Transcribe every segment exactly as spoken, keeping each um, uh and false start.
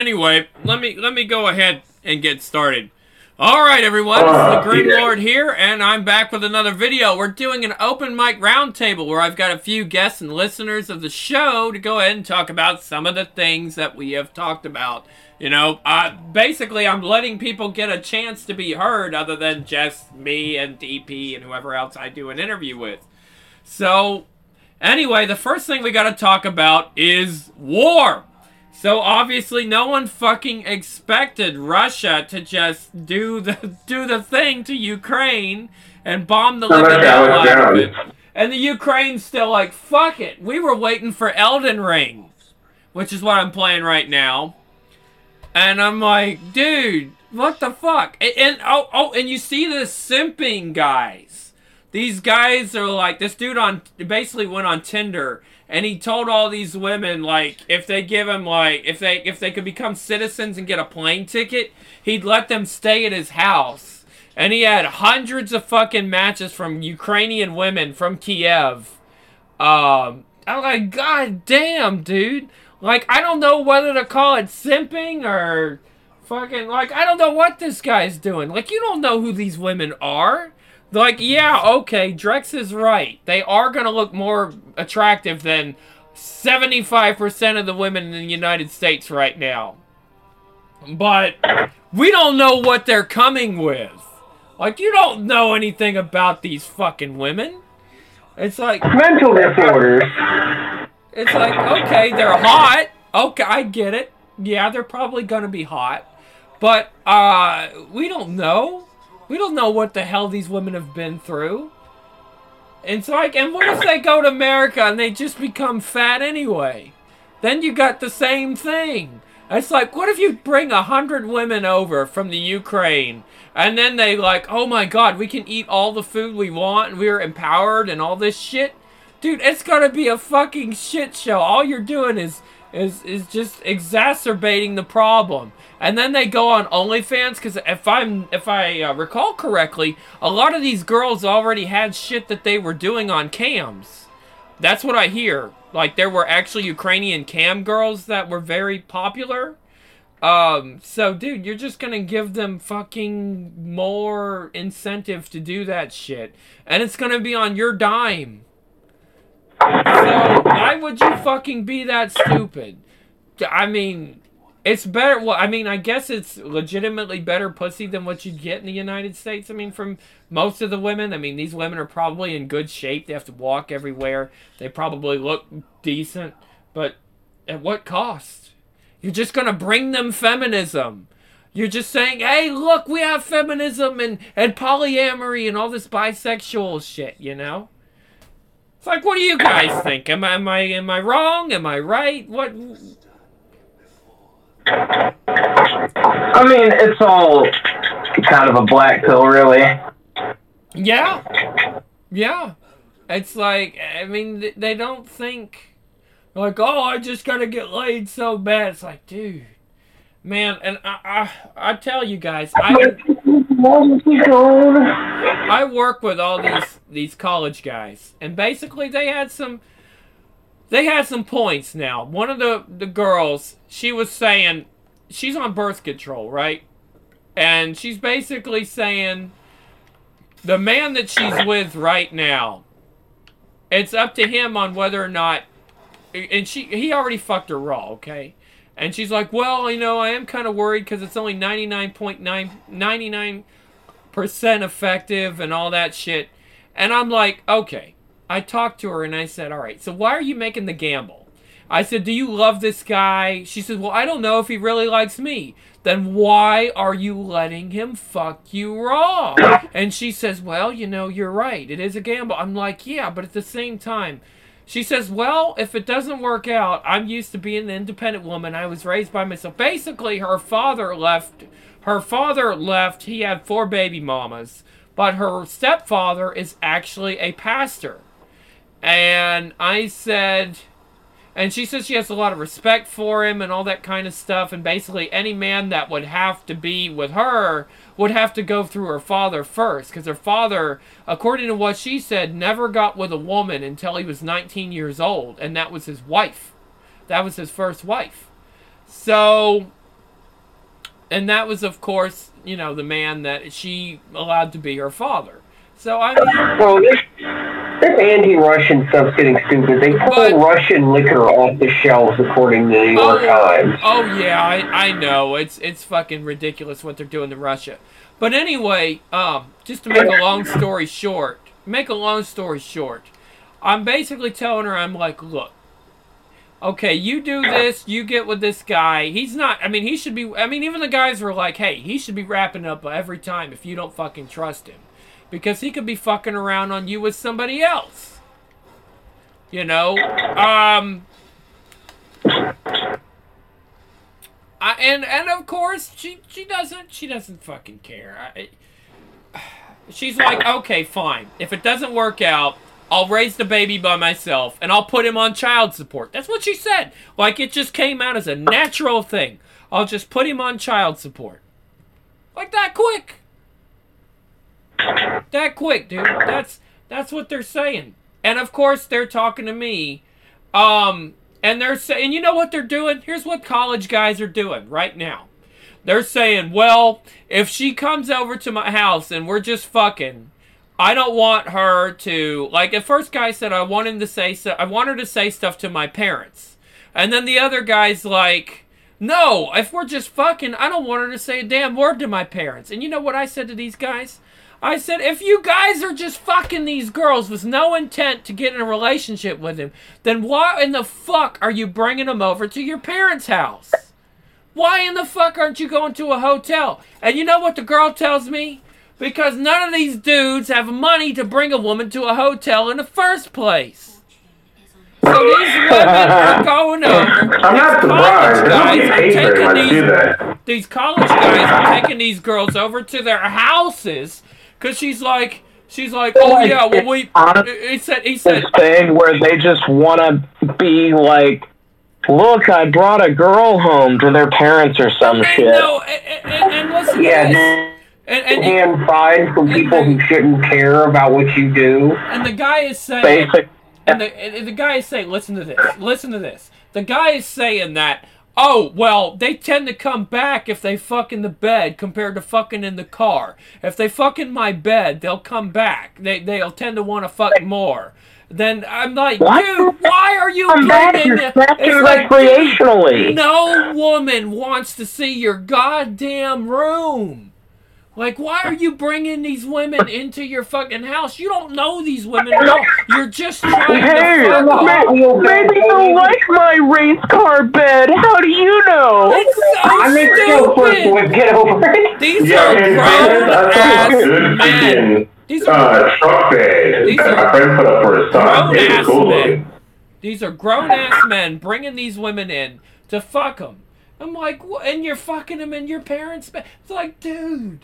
Anyway, let me let me go ahead and get started. All right, everyone, this is the Grim Lord here, and I'm back with another video. We're doing an open mic roundtable where I've got a few guests and listeners of the show to go ahead and talk about some of the things that we have talked about. You know, uh, basically, I'm letting people get a chance to be heard other than just me and D P and whoever else I do an interview with. So, anyway, the first thing we got to talk about is war. So obviously no one fucking expected Russia to just do the do the thing to Ukraine and bomb the living hell out of it. And the Ukraine's still like, fuck it. We were waiting for Elden Ring, which is what I'm playing right now. And I'm like, dude, what the fuck? And, and oh oh, and you see the simping guys. These guys are like, this dude on basically went on Tinder. And he told all these women, like, if they give him, like, if they if they could become citizens and get a plane ticket, he'd let them stay at his house. And he had hundreds of fucking matches from Ukrainian women from Kiev. Um, I'm like, god damn, dude. Like, I don't know whether to call it simping or fucking, like, I don't know what this guy's doing. Like, you don't know who these women are. Like, yeah, okay, Drex is right. They are going to look more attractive than seventy-five percent of the women in the United States right now. But we don't know what they're coming with. Like, you don't know anything about these fucking women. It's like... mental disorders. It's like, okay, they're hot. Okay, I get it. Yeah, they're probably going to be hot. But, uh, we don't know. We don't know what the hell these women have been through. It's like, and what if they go to America and they just become fat anyway? Then you got the same thing. It's like, what if you bring a hundred women over from the Ukraine and then they like, oh my god, we can eat all the food we want and we're empowered and all this shit? Dude, it's gonna be a fucking shit show. All you're doing is is is just exacerbating the problem. And then they go on OnlyFans, because if I'm if I uh, recall correctly, a lot of these girls already had shit that they were doing on cams. That's what I hear. Like, there were actually Ukrainian cam girls that were very popular. Um, so, dude, you're just gonna give them fucking more incentive to do that shit. And it's gonna be on your dime. So, why would you fucking be that stupid? I mean... It's better, well, I mean, I guess it's legitimately better pussy than what you'd get in the United States. I mean, from most of the women. I mean, these women are probably in good shape. They have to walk everywhere. They probably look decent. But at what cost? You're just going to bring them feminism. You're just saying, hey, look, we have feminism and, and polyamory and all this bisexual shit, you know? It's like, what do you guys think? Am I, am I, am I wrong? Am I right? What... I mean, it's all kind of a black pill, really. Yeah. Yeah. It's like, I mean, they don't think, like, oh, I just gotta get laid so bad. It's like, dude, man, and I, I, I tell you guys, I, I work with all these, these college guys, and basically they had some, They had some points now. One of the, the girls, she was saying, she's on birth control, right? And she's basically saying, the man that she's with right now, it's up to him on whether or not, and she he already fucked her raw, okay? And she's like, well, you know, I am kind of worried because it's only ninety-nine point nine percent effective and all that shit. And I'm like, okay. I talked to her and I said, all right, so why are you making the gamble? I said, do you love this guy? She said, well, I don't know if he really likes me. Then why are you letting him fuck you raw? And she says, well, you know, you're right. It is a gamble. I'm like, yeah, but at the same time, she says, well, if it doesn't work out, I'm used to being an independent woman. I was raised by myself. Basically, her father left. Her father left. He had four baby mamas. But her stepfather is actually a pastor. And I said, and she says she has a lot of respect for him and all that kind of stuff. And basically any man that would have to be with her would have to go through her father first. Because her father, according to what she said, never got with a woman until he was nineteen years old. And that was his wife. That was his first wife. So And that was, of course, you know, the man that she allowed to be her father. So, I mean... Well, this, this anti-Russian stuff's getting stupid. They pull but, Russian liquor off the shelves, according to the New York oh, Times. Oh, yeah, I, I know. It's it's fucking ridiculous what they're doing to Russia. But anyway, um, just to make a long story short, make a long story short, I'm basically telling her, I'm like, look, okay, you do this, you get with this guy. He's not, I mean, he should be, I mean, even the guys were like, hey, he should be wrapping up every time if you don't fucking trust him. Because he could be fucking around on you with somebody else. You know? Um... I, and, and of course, she, she doesn't, she doesn't fucking care. I, she's like, okay, fine. If it doesn't work out, I'll raise the baby by myself, and I'll put him on child support. That's what she said. Like, it just came out as a natural thing. I'll just put him on child support. Like that quick. That quick, dude. That's that's what they're saying. And, of course, they're talking to me. Um, and they're saying, you know what they're doing? Here's what college guys are doing right now. They're saying, well, if she comes over to my house and we're just fucking... I don't want her to, like, the first guy said I want him to say, so, I want her to say stuff to my parents. And then the other guy's like, no, if we're just fucking, I don't want her to say a damn word to my parents. And you know what I said to these guys? I said, if you guys are just fucking these girls with no intent to get in a relationship with them, then why in the fuck are you bringing them over to your parents' house? Why in the fuck aren't you going to a hotel? And you know what the girl tells me? Because none of these dudes have money to bring a woman to a hotel in the first place. So these women are going over. I'm not surprised. Guys are taking these, do that. These college guys are taking these girls over to their houses because she's like, she's like, oh yeah, well we. He said, he said, this thing where they just want to be like, look, I brought a girl home to their parents or some and shit. No, and, and, and listen yeah, to this. And, and, and fine from people who shouldn't care about what you do. And the guy is saying, Basic. and the and the guy is saying, listen to this, listen to this. The guy is saying that, oh well, they tend to come back if they fuck in the bed compared to fucking in the car. If they fuck in my bed, they'll come back. They they'll tend to want to fuck more. Then I'm like, what? Dude, why are you I'm back, you're it's like, recreationally. No woman wants to see your goddamn room. Like, why are you bringing these women into your fucking house? You don't know these women at all. You're just trying hey, to fuck maybe, off. Maybe you like my race car bed. How do you know? It's so I make stupid. Get over it. These yeah, are grown-ass good men. These are, uh, truck bed. These that are my friend put up for his son. grown-ass cool men. looking. These are grown-ass men bringing these women in to fuck them. I'm like, what? And you're fucking them in your parents' bed. It's like, dude.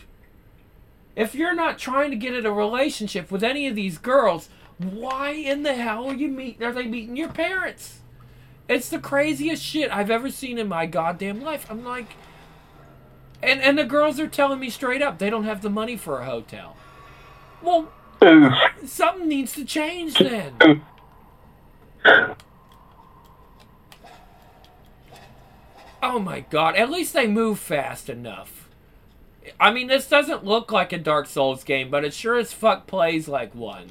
If you're not trying to get in a relationship with any of these girls, why in the hell are you meet? Are they meeting your parents? It's the craziest shit I've ever seen in my goddamn life. I'm like, and and the girls are telling me straight up they don't have the money for a hotel. Well, something needs to change then. Oh my god! At least they move fast enough. I mean, this doesn't look like a Dark Souls game, but it sure as fuck plays like one.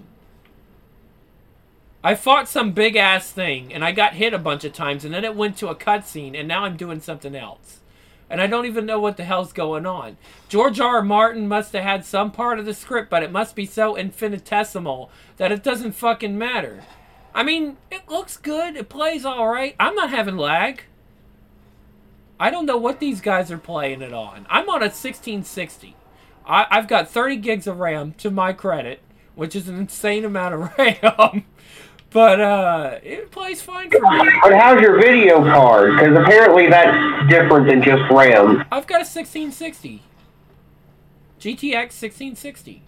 I fought some big-ass thing, and I got hit a bunch of times, and then it went to a cutscene, and now I'm doing something else. And I don't even know what the hell's going on. George R. R. Martin must have had some part of the script, but it must be so infinitesimal that it doesn't fucking matter. I mean, it looks good, it plays alright. I'm not having lag. I don't know what these guys are playing it on. I'm on a sixteen sixty. I, I've got thirty gigs of RAM to my credit, which is an insane amount of RAM. But uh, it plays fine for me. But how's your video card? Because apparently that's different than just RAM. I've got a sixteen sixty. G T X sixteen sixty.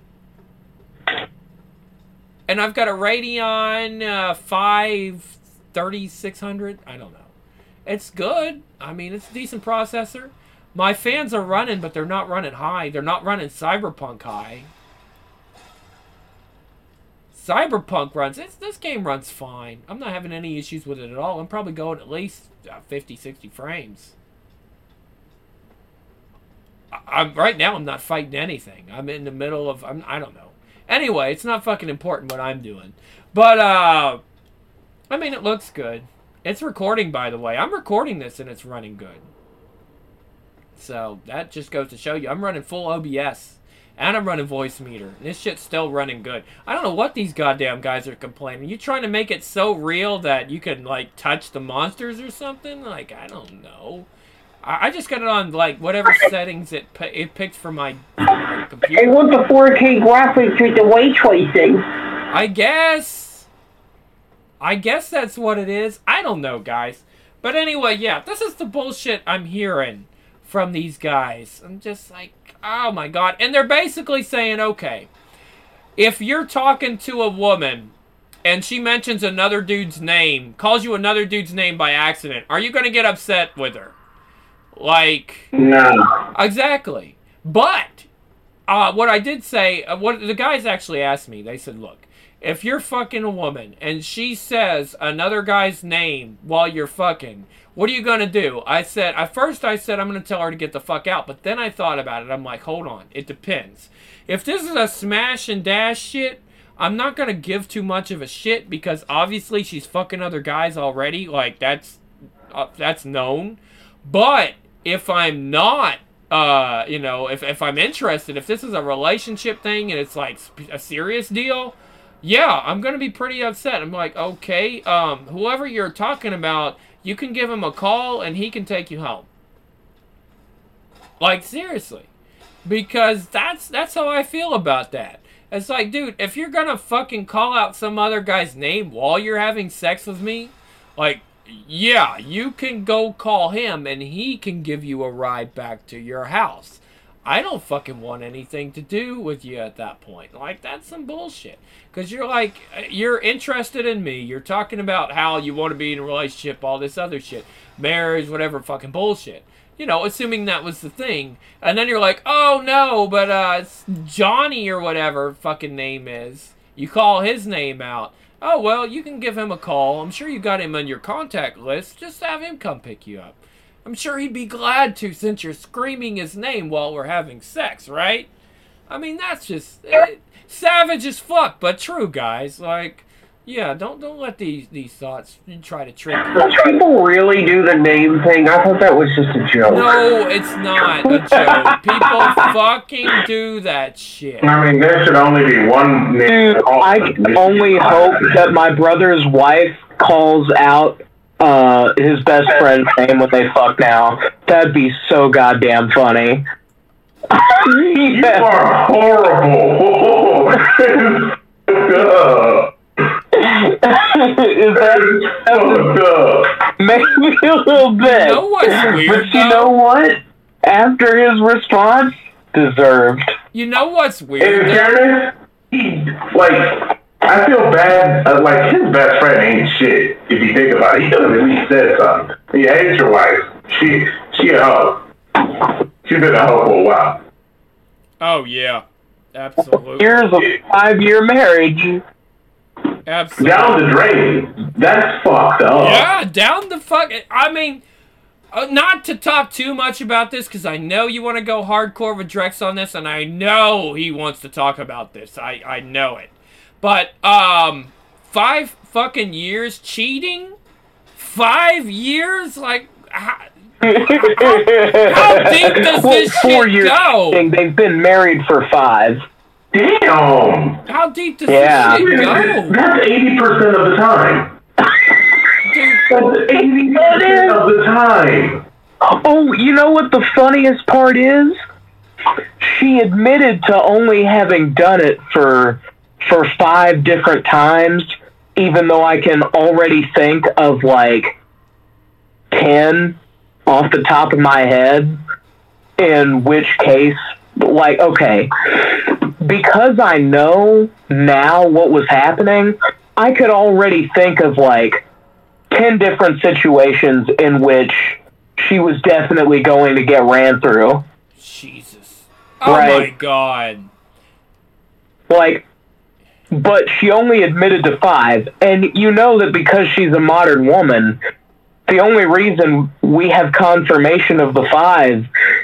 And I've got a Radeon uh, five thirty-six hundred. I don't know. It's good. I mean, it's a decent processor. My fans are running, but they're not running high. They're not running Cyberpunk high. Cyberpunk runs. It's, this game runs fine. I'm not having any issues with it at all. I'm probably going at least uh, fifty, sixty frames. I'm right now. I'm not fighting anything. I'm in the middle of. I'm, I don't know. Anyway, it's not fucking important what I'm doing. But uh, I mean, it looks good. It's recording, by the way. I'm recording this and it's running good. So that just goes to show you, I'm running full O B S. And I'm running voice meter. And this shit's still running good. I don't know what these goddamn guys are complaining. You trying to make it so real that you can, like, touch the monsters or something? Like, I don't know. I, I just got it on, like, whatever settings it it picked for my, for my computer. They want the four K graphics with the ray tracing. I guess. I guess that's what it is. I don't know, guys. But anyway, yeah, this is the bullshit I'm hearing from these guys. I'm just like, oh my god. And they're basically saying, okay, if you're talking to a woman and she mentions another dude's name, calls you another dude's name by accident, are you going to get upset with her? Like, No. exactly. But uh, what I did say, uh, what the guys actually asked me, they said, look, if you're fucking a woman and she says another guy's name while you're fucking, what are you going to do? I said, at first I said I'm going to tell her to get the fuck out, but then I thought about it. I'm like, hold on. It depends. If this is a smash and dash shit, I'm not going to give too much of a shit because obviously she's fucking other guys already. Like, that's uh, that's known. But if I'm not, uh, you know, if, if I'm interested, if this is a relationship thing and it's like a serious deal, yeah, I'm going to be pretty upset. I'm like, okay, um, whoever you're talking about, you can give him a call and he can take you home. Like, seriously. Because that's that's how I feel about that. It's like, dude, if you're gonna fucking call out some other guy's name while you're having sex with me, like, yeah, you can go call him and he can give you a ride back to your house. I don't fucking want anything to do with you at that point. Like, that's some bullshit. Because you're like, you're interested in me. You're talking about how you want to be in a relationship, all this other shit. Marriage, whatever fucking bullshit. You know, assuming that was the thing. And then you're like, oh no, but uh, it's Johnny or whatever fucking name is. You call his name out. Oh, well, you can give him a call. I'm sure you got him on your contact list. Just have him come pick you up. I'm sure he'd be glad to since you're screaming his name while we're having sex, right? I mean, that's just eh, savage as fuck, but true, guys. Like, yeah, don't don't let these these thoughts try to trick you. Does people really do the name thing? I thought that was just a joke. No, it's not a joke. People fucking do that shit. I mean, there should only be one name. Dude, I only hope that my brother's wife calls out uh, his best friend's name when they fuck now. That'd be so goddamn funny. You Yeah. are horrible. Is that, that maybe a little bit? You know what's weird, But you though? know what? After his response, deserved. You know what's In weird? though? fairness, he, like, I feel bad. Uh, like, his best friend ain't shit, if you think about it. He doesn't at least say something. He hates your wife. She, she a hoe. She's been a hoe for a while. Oh yeah, absolutely, Years of five-year marriage. absolutely. Down the drain. That's fucked up. Yeah, down the fuck. I mean, uh, not to talk too much about this because I know you want to go hardcore with Drex on this, and I know he wants to talk about this. I I know it, but um, five fucking years cheating, five years, like. How, how deep does Well, this four shit years go? cheating, they've been married for five. Damn. How deep does Yeah. this shit go? That's eighty percent of the time. Dude, That's eighty percent of the time. Oh, you know what the funniest part is? She admitted to only having done it for for five different times, even though I can already think of like ten off the top of my head, in which case, like, okay, because I know now what was happening, I could already think of like ten different situations in which she was definitely going to get ran through. Jesus. Oh Right. my god. Like, but she only admitted to five, and you know that because she's a modern woman, the only reason we have confirmation of the five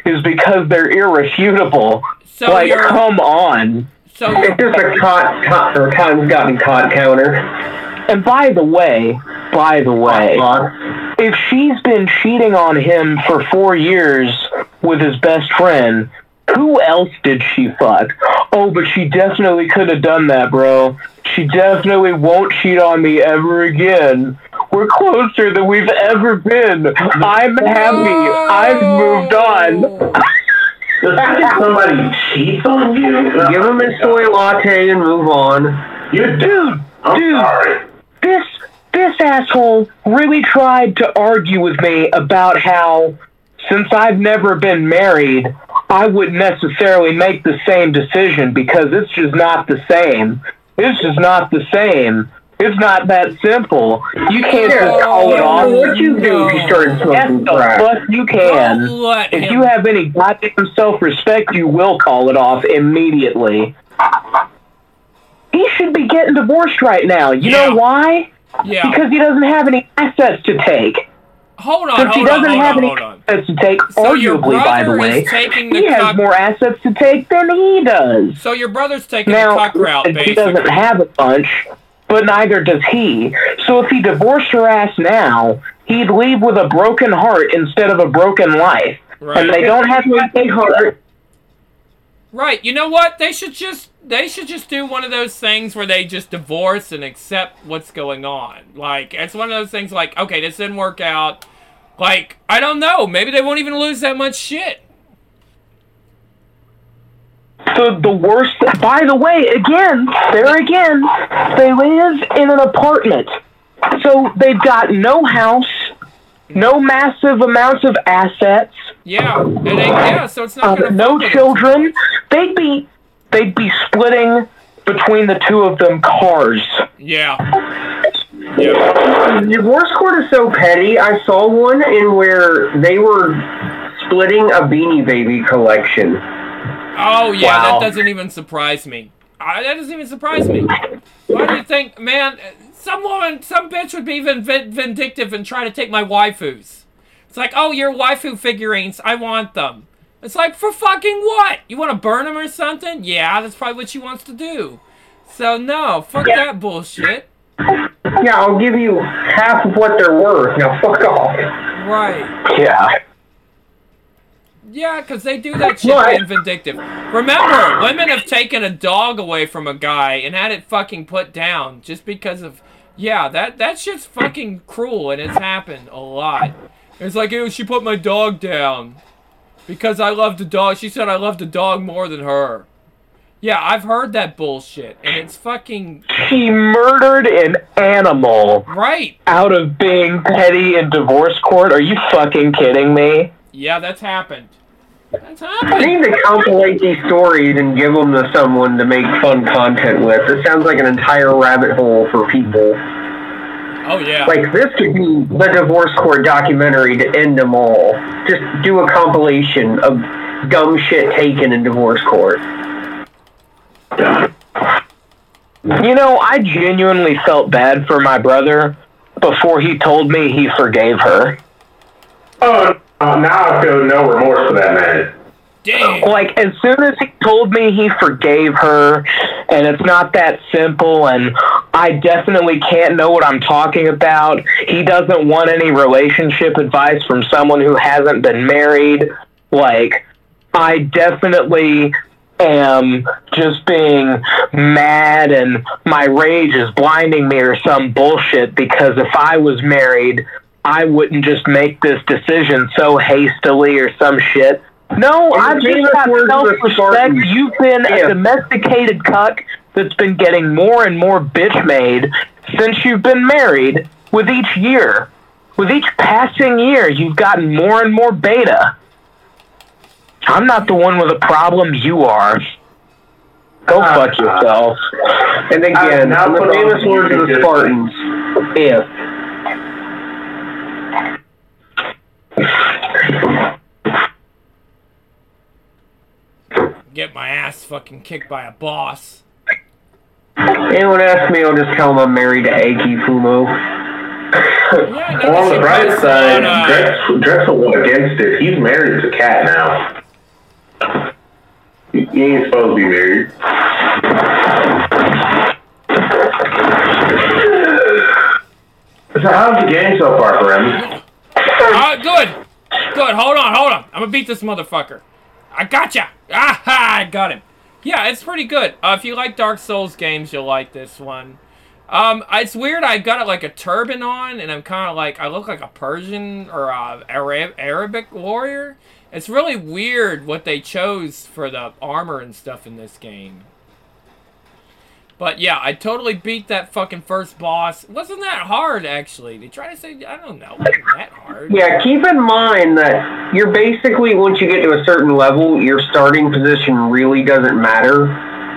is because they're irrefutable. So like, you're- come on. So It's just a cot, cot or time's gotten caught counter. And by the way, by the way, if she's been cheating on him for four years with his best friend, who else did she fuck? Oh, but she definitely could have done that, bro. She definitely won't cheat on me ever again. We're closer than we've ever been. I'm happy. I've moved on. The fact that somebody cheats on you, Give him his soy latte and move on. you Dude, I'm dude, sorry. this this asshole really tried to argue with me about how, since I've never been married, I wouldn't necessarily make the same decision because it's just not the same. It's just not the same. It's not that simple. You can't just call it off. What'd you do if you started Yes, smoking the crack? fuck you can. Don't let If him- you have any goddamn self-respect, you will call it off immediately. He should be getting divorced right now. You Yeah. know why? yeah. Because he doesn't have any assets to take. Hold on, Since he hold on, doesn't hold have on, any hold on. assets to take, So your arguably, by the brother way, is taking the he has cuck- more assets to take than he does. So your brother's taking Now, the cuck route, he basically. doesn't have a bunch, but neither does he. So if he divorced her ass now, he'd leave with a broken heart instead of a broken life. Right. And they don't have to take heart. Right. You know what? They should just they should just do one of those things where they just divorce and accept what's going on. Like, it's one of those things like, okay, this didn't work out. Like, I don't know. Maybe they won't even lose that much shit. The, the worst, by the way, again, there again, they live in an apartment. So they've got no house, no massive amounts of assets, Yeah. And they, yeah, so it's not uh, gonna no fuck with children. They'd be, they'd be splitting between the two of them cars. them. Yeah. Yeah. Divorce court is so petty. I saw one in where they were splitting a Beanie Baby collection. Oh, yeah, Wow. that doesn't even surprise me. I, that doesn't even surprise me. Why do you think, man, some woman, some bitch would be even vin- vindictive and try to take my waifus. It's like, oh, your waifu figurines, I want them. It's like, for fucking what? You want to burn them or something? Yeah, that's probably what she wants to do. So, no, fuck that bullshit. Yeah, I'll give you half of what they're worth. Now fuck off. Right. Yeah. Yeah, because they do that shit What? being vindictive. Remember, women have taken a dog away from a guy and had it fucking put down just because of... Yeah, that, that shit's fucking cruel, and it's happened a lot. It's like, ew, she put my dog down. Because I love the dog. She said I love the dog more than her. Yeah, I've heard that bullshit, and it's fucking... He murdered an animal Right. out of being petty in divorce court. Are you fucking kidding me? Yeah, that's happened. That's I happened. need to compilate these stories and give them to someone to make fun content with. It sounds like an entire rabbit hole for people. Oh, yeah. Like, this could be the divorce court documentary to end them all. Just do a compilation of dumb shit taken in divorce court. You know, I genuinely felt bad for my brother before he told me he forgave her. Oh, uh, now I feel no remorse for that man. Damn. Like, as soon as he told me he forgave her, and it's not that simple, and I definitely can't know what I'm talking about, he doesn't want any relationship advice from someone who hasn't been married, like, I definitely am just being mad and my rage is blinding me or some bullshit, because if I was married, I wouldn't just make this decision so hastily or some shit. No, I've just got self-respect. You've been a domesticated cuck that's been getting more and more bitch made since you've been married with each year. With each passing year, you've gotten more and more beta. I'm not the one with a problem, you are. Go Uh, fuck yourself. And again, now in the put on famous the words of the music. Spartans, if. Get my ass fucking kicked by a boss. Anyone asks me, I'll just tell them I'm married to Aki Fumo. Yeah, I Well, on the noticed bright you side, posted on, uh, Drex, Drexel went against it. He's married to Cat now. He ain't supposed to be married. So how's the game so far for him? Uh, good. Good. Hold on, hold on. I'm gonna beat this motherfucker. I gotcha. Aha, I got him. Yeah, it's pretty good. Uh, if you like Dark Souls games, you'll like this one. Um, it's weird. I got it like a turban on, and I'm kind of like, I look like a Persian or a Arab Arabic warrior. It's really weird what they chose for the armor and stuff in this game. But yeah, I totally beat that fucking first boss. It wasn't that hard, actually. They try to say, I don't know, it wasn't that hard. Yeah, keep in mind that you're basically, once you get to a certain level, your starting position really doesn't matter.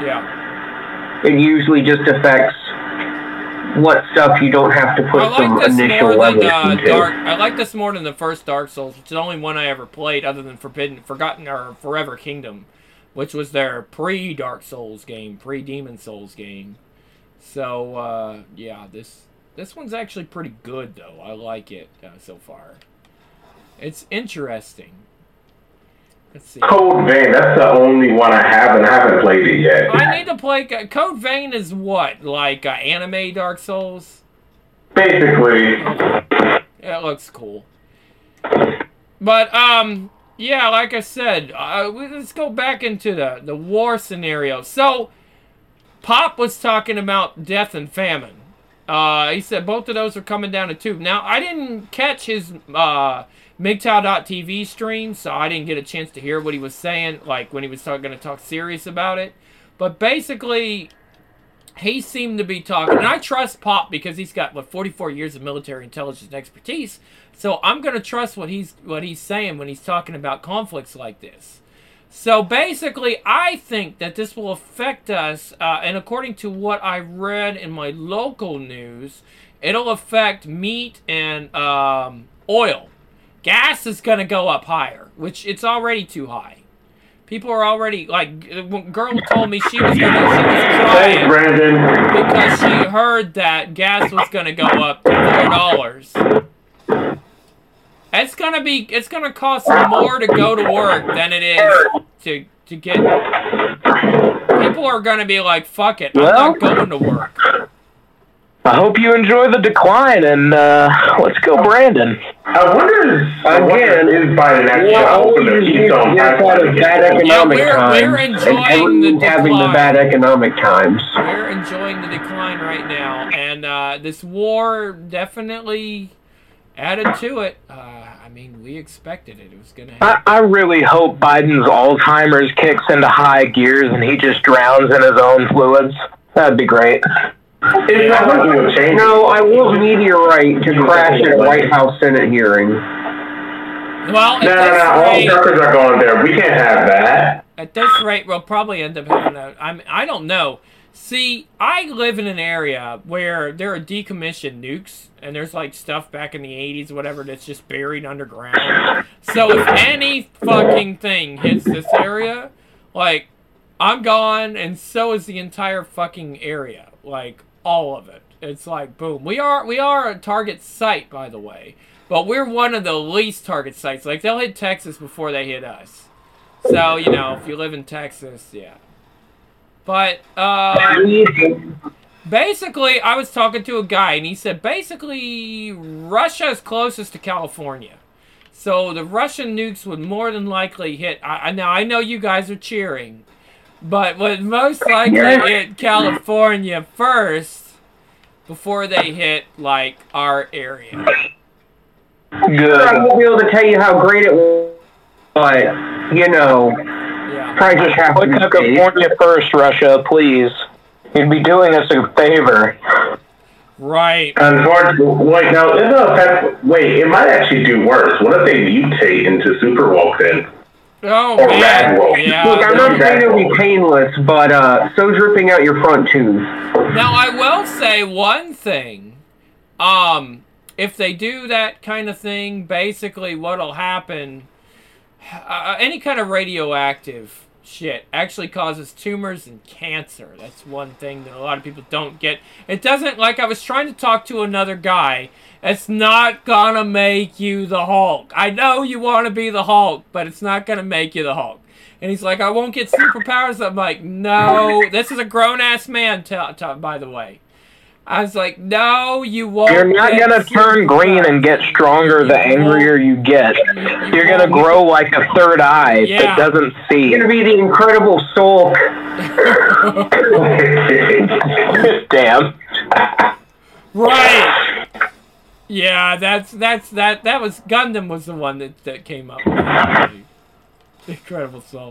Yeah. It usually just affects what stuff you don't have to put I like some this initial more levels than, uh, into. Dark, I like this more than the first Dark Souls, which is the only one I ever played other than Forbidden, Forgotten, or Forever Kingdom, which was their pre-Dark Souls game, pre-Demon Souls game. So, uh, yeah, this this one's actually pretty good, though. I like it uh, so far. It's interesting. Let's see. Code Vein, that's the only one I have, and I haven't played it yet. I need to play... Code Vein is what? Like uh, anime Dark Souls? Basically. Okay. Yeah, it looks cool. But, um... yeah, like I said, uh, let's go back into the, the war scenario. So, Pop was talking about death and famine. Uh, he said both of those are coming down the tube. Now, I didn't catch his uh, M G T O W dot T V stream, so I didn't get a chance to hear what he was saying, like when he was going to talk serious about it. But basically, he seemed to be talking, and I trust Pop because he's got, what, forty-four years of military intelligence and expertise. So I'm going to trust what he's what he's saying when he's talking about conflicts like this. So basically, I think that this will affect us, uh, and according to what I read in my local news, it'll affect meat and um, oil. Gas is going to go up higher, which it's already too high. People are already, like, a girl told me she was going to, she was crying. Thanks, Brandon. Because she heard that gas was going to go up to four dollars. It's gonna be. It's gonna cost more to go to work than it is to to get. People are gonna be like, "Fuck it, I'm Well, not going to work." I hope you enjoy the decline, and uh, let's go, Brandon. I wonder if, I wonder if Biden actually Well, opened all the you Keystone get out Pipeline of to bad get Yeah, economic we're- times, we're and enjoying everyone's the having the decline. bad economic times. We're enjoying the decline right now, and uh, this war definitely added to it. Uh, I mean, we expected it. It was gonna happen. I, I really hope Biden's Alzheimer's kicks into high gears and he just drowns in his own fluids. That'd be great. It's not like it would change. No, I want meteorite to crash at a White House Senate hearing. Well, at No, no, no. this All rate, truckers are going there. We can't have that. at this rate, we'll probably end up having a. I mean, I don't know. See, I live in an area where there are decommissioned nukes, and there's like stuff back in the eighties, whatever, that's just buried underground. So if any fucking thing hits this area, like, I'm gone, and so is the entire fucking area. Like, all of it. It's like, boom. We are we are a target site, by the way. But we're one of the least target sites. Like, they'll hit Texas before they hit us. So, you know, if you live in Texas, yeah. But, uh, basically, I was talking to a guy, and he said, basically, Russia is closest to California. So the Russian nukes would more than likely hit... I, now, I know you guys are cheering, but would most likely hit California first before they hit, like, our area. Good. I won't be able to tell you how great it was, but, you know, Yeah. probably just have to Put be safe. California first, Russia, please. You'd be doing us a favor. Right. Unfortunately, wait, now, it doesn't affect, wait, it might actually do worse. What if they mutate into Super Wolf then? Oh, Or man. Rad Wolf. Yeah. Look, I'm not Rad saying it'll be Wolf. painless, but uh, so's ripping out your front tooth. Now, I will say one thing. Um, if they do that kind of thing, basically what'll happen, uh, any kind of radioactive shit actually causes tumors and cancer. That's one thing that a lot of people don't get. It doesn't, like I was trying to talk to another guy, it's not gonna make you the Hulk. I know you want to be the Hulk, but it's not gonna make you the Hulk. And he's like, I won't get superpowers. I'm like, no, this is a grown-ass man, t- t- by the way. I was like, no, you won't. You're not get gonna turn green and get stronger the angrier you get. You're gonna grow like a third eye Yeah. that doesn't see. You're gonna be the Incredible Sulk. Damn. Right. Yeah, that's that's that that was Gundam was the one that, that came up with that. Incredible Soul.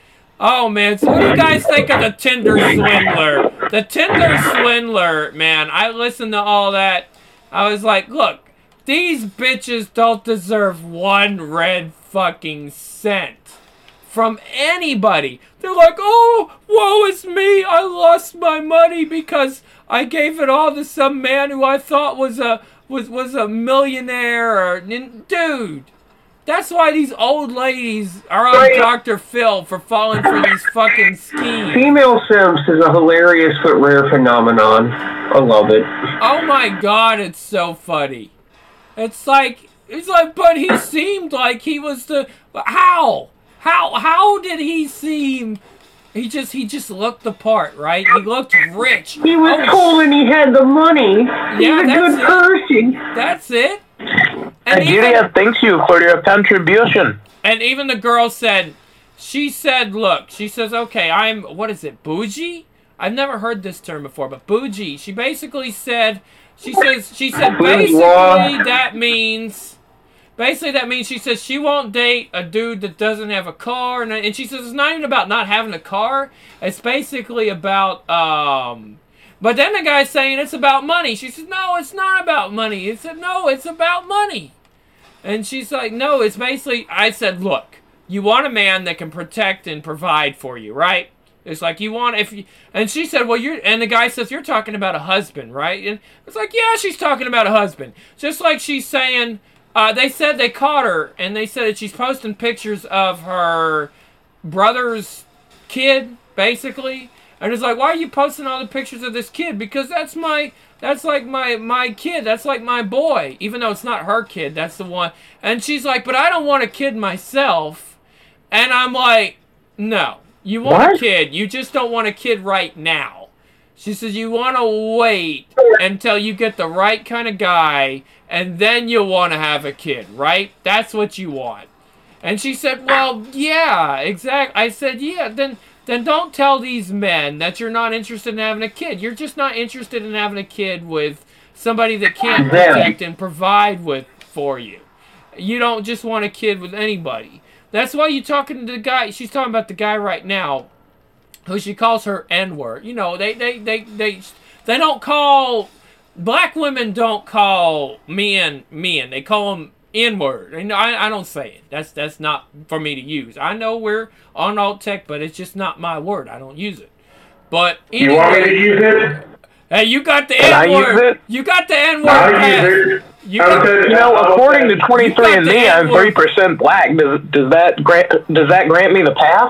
Oh man, so what do you guys think of the Tinder Swindler? The Tinder Swindler, man, I listened to all that. I was like, look, these bitches don't deserve one red fucking cent from anybody. They're like, oh, woe is me, I lost my money because I gave it all to some man who I thought was a was was a millionaire. Or, dude, that's why these old ladies are on Right. Doctor Phil for falling for these fucking schemes. Female simps is a hilarious but rare phenomenon. I love it. Oh my god, it's so funny. It's like, it's like, but he seemed like he was the, how? How, how did he seem, he just, he just looked the part, right? He looked rich. He was Oh, cool and he had the money. He's Yeah, a that's good it. person. That's it. And Nigeria even, thanks you for your contribution. and even the girl said, she said, look, she says, okay, I'm, what is it, bougie? I've never heard this term before, but bougie. She basically said, she says, she said, basically that means, basically that means she says she won't date a dude that doesn't have a car. And, and she says it's not even about not having a car. It's basically about, um, but then the guy's saying it's about money. She says, no, it's not about money. He said, no, it's about money. And she's like, no, it's basically, I said, look, you want a man that can protect and provide for you, right? It's like you want, if you, and she said, well, you're, and the guy says, you're talking about a husband, right? And it's like, yeah, she's talking about a husband. Just like she's saying, uh, they said they caught her, and they said that she's posting pictures of her brother's kid, basically. And it's like, why are you posting all the pictures of this kid? Because that's my, that's like my, my kid. That's like my boy. Even though it's not her kid, that's the one. And she's like, but I don't want a kid myself. And I'm like, no. You want What? a kid. You just don't want a kid right now. She says you want to wait until you get the right kind of guy, and then you'll want to have a kid, right? That's what you want. And she said, well, yeah, exactly. I said, yeah, then then don't tell these men that you're not interested in having a kid. You're just not interested in having a kid with somebody that can't Them. protect and provide with for you. You don't just want a kid with anybody. That's why you're talking to the guy. She's talking about the guy right now, who she calls her N-word. You know, they they they they they don't call, black women don't call men men. They call them N-word. And I I don't say it. That's that's not for me to use. I know we're on alt tech, but it's just not my word. I don't use it. But anyway, You want me to use it? hey, you got the Can I use N-word. it? You got the N-word. I'll pass. use it. You I'll got, tell You know, I'll according to tell- twenty-three and me, I'm N-word. three percent black. Does does that grant does that grant me the pass?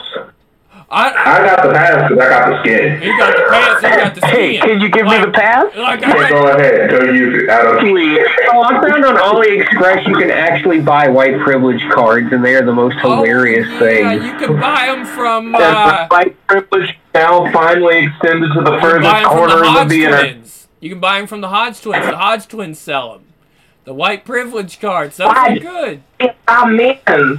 I, I got the pass because I got the skin. you got the pants. You got the skin. Hey, can you give me Like- the pass? Like I Yeah, got, go ahead. Go use it. I don't Please. Oh, I found on AliExpress you can actually buy white privilege cards, and they are the most hilarious oh, thing. yeah, you can buy them from. That Uh, white privilege now finally extended to the you can buy furthest 'em from the corner of Hodge the internet. twins. You can buy them from the Hodge twins. The Hodge twins sell them. The white privilege cards. Those are good. I'm in.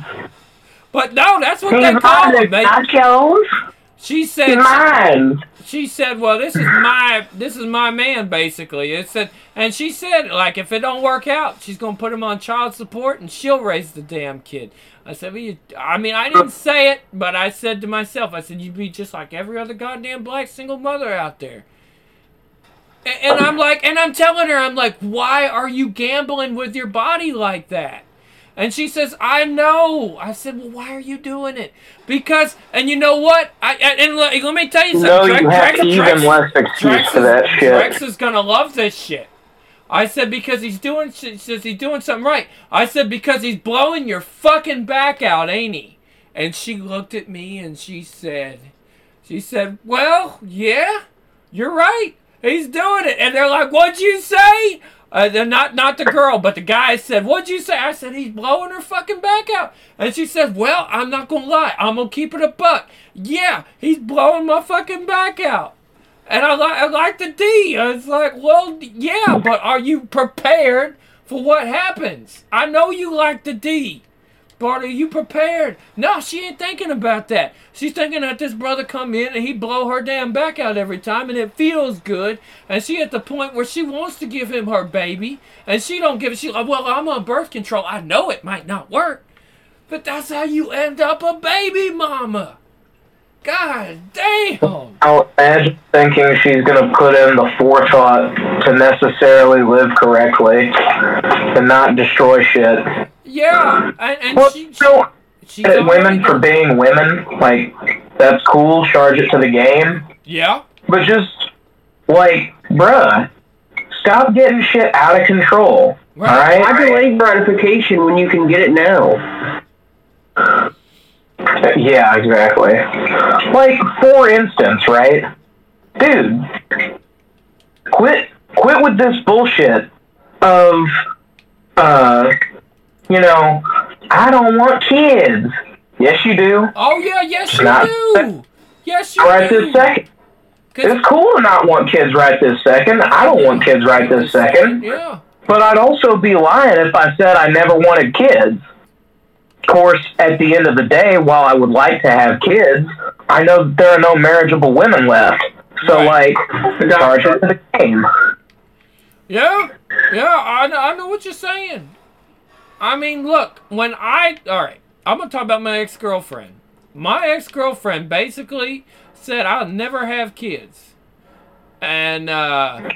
But no, that's what He's they call mine, them. They, nachos. she He's said. mine. She said, "Well, this is my this is my man, basically." It said, and she said, like, if it don't work out, she's gonna put him on child support, and she'll raise the damn kid. I said, well, you, I mean, I didn't say it, but I said to myself, I said, you'd be just like every other goddamn black single mother out there. And, and I'm like, and I'm telling her, I'm like, why are you gambling with your body like that? And she says, I know. I said, well, why are you doing it? Because, and you know what? I, I and let, let me tell you something. No, Drex- you have Drex- even Drex- less excuse Drex for is- that shit. Drex is gonna love this shit. I said, because he's doing, she says he's doing something right. I said, because he's blowing your fucking back out, ain't he? And she looked at me and she said, she said, well, yeah, you're right. He's doing it. And they're like, what'd you say? Uh, they're not, not the girl, but the guy said, what'd you say? I said, he's blowing her fucking back out. And she said, well, I'm not going to lie. I'm going to keep it a buck. Yeah, he's blowing my fucking back out. And I, li- I like the D. I was like, well, yeah, but are you prepared for what happens? I know you like the D. But are you prepared? No, she ain't thinking about that. She's thinking that this brother come in and he blow her damn back out every time and it feels good. And she at the point where she wants to give him her baby. And she don't give it. She's like, well, I'm on birth control. I know it might not work. But that's how you end up a baby mama. God damn. I'll imagine thinking she's going to put in the forethought to necessarily live correctly and not destroy shit. Yeah, and, and well, she, so, she's women for being women, like, that's cool, charge it to the game. Yeah. But just, like, bruh, stop getting shit out of control, right. alright? Why delay gratification when you can get it now? Yeah, exactly. Like, for instance, right? Dude, quit, quit with this bullshit of, uh... you know, I don't want kids. Yes, you do. Oh, yeah, yes, you not do. Yes, you right do. This second. It's cool to not want kids right this second. I don't want kids right this second. Yeah. But I'd also be lying if I said I never wanted kids. Of course, at the end of the day, while I would like to have kids, I know there are no marriageable women left. So, right. like, charge it to the game. Yeah. Yeah, I, I know what you're saying. I mean, look, when I... Alright, I'm going to talk about my ex-girlfriend. My ex-girlfriend basically said I'll never have kids. And, uh...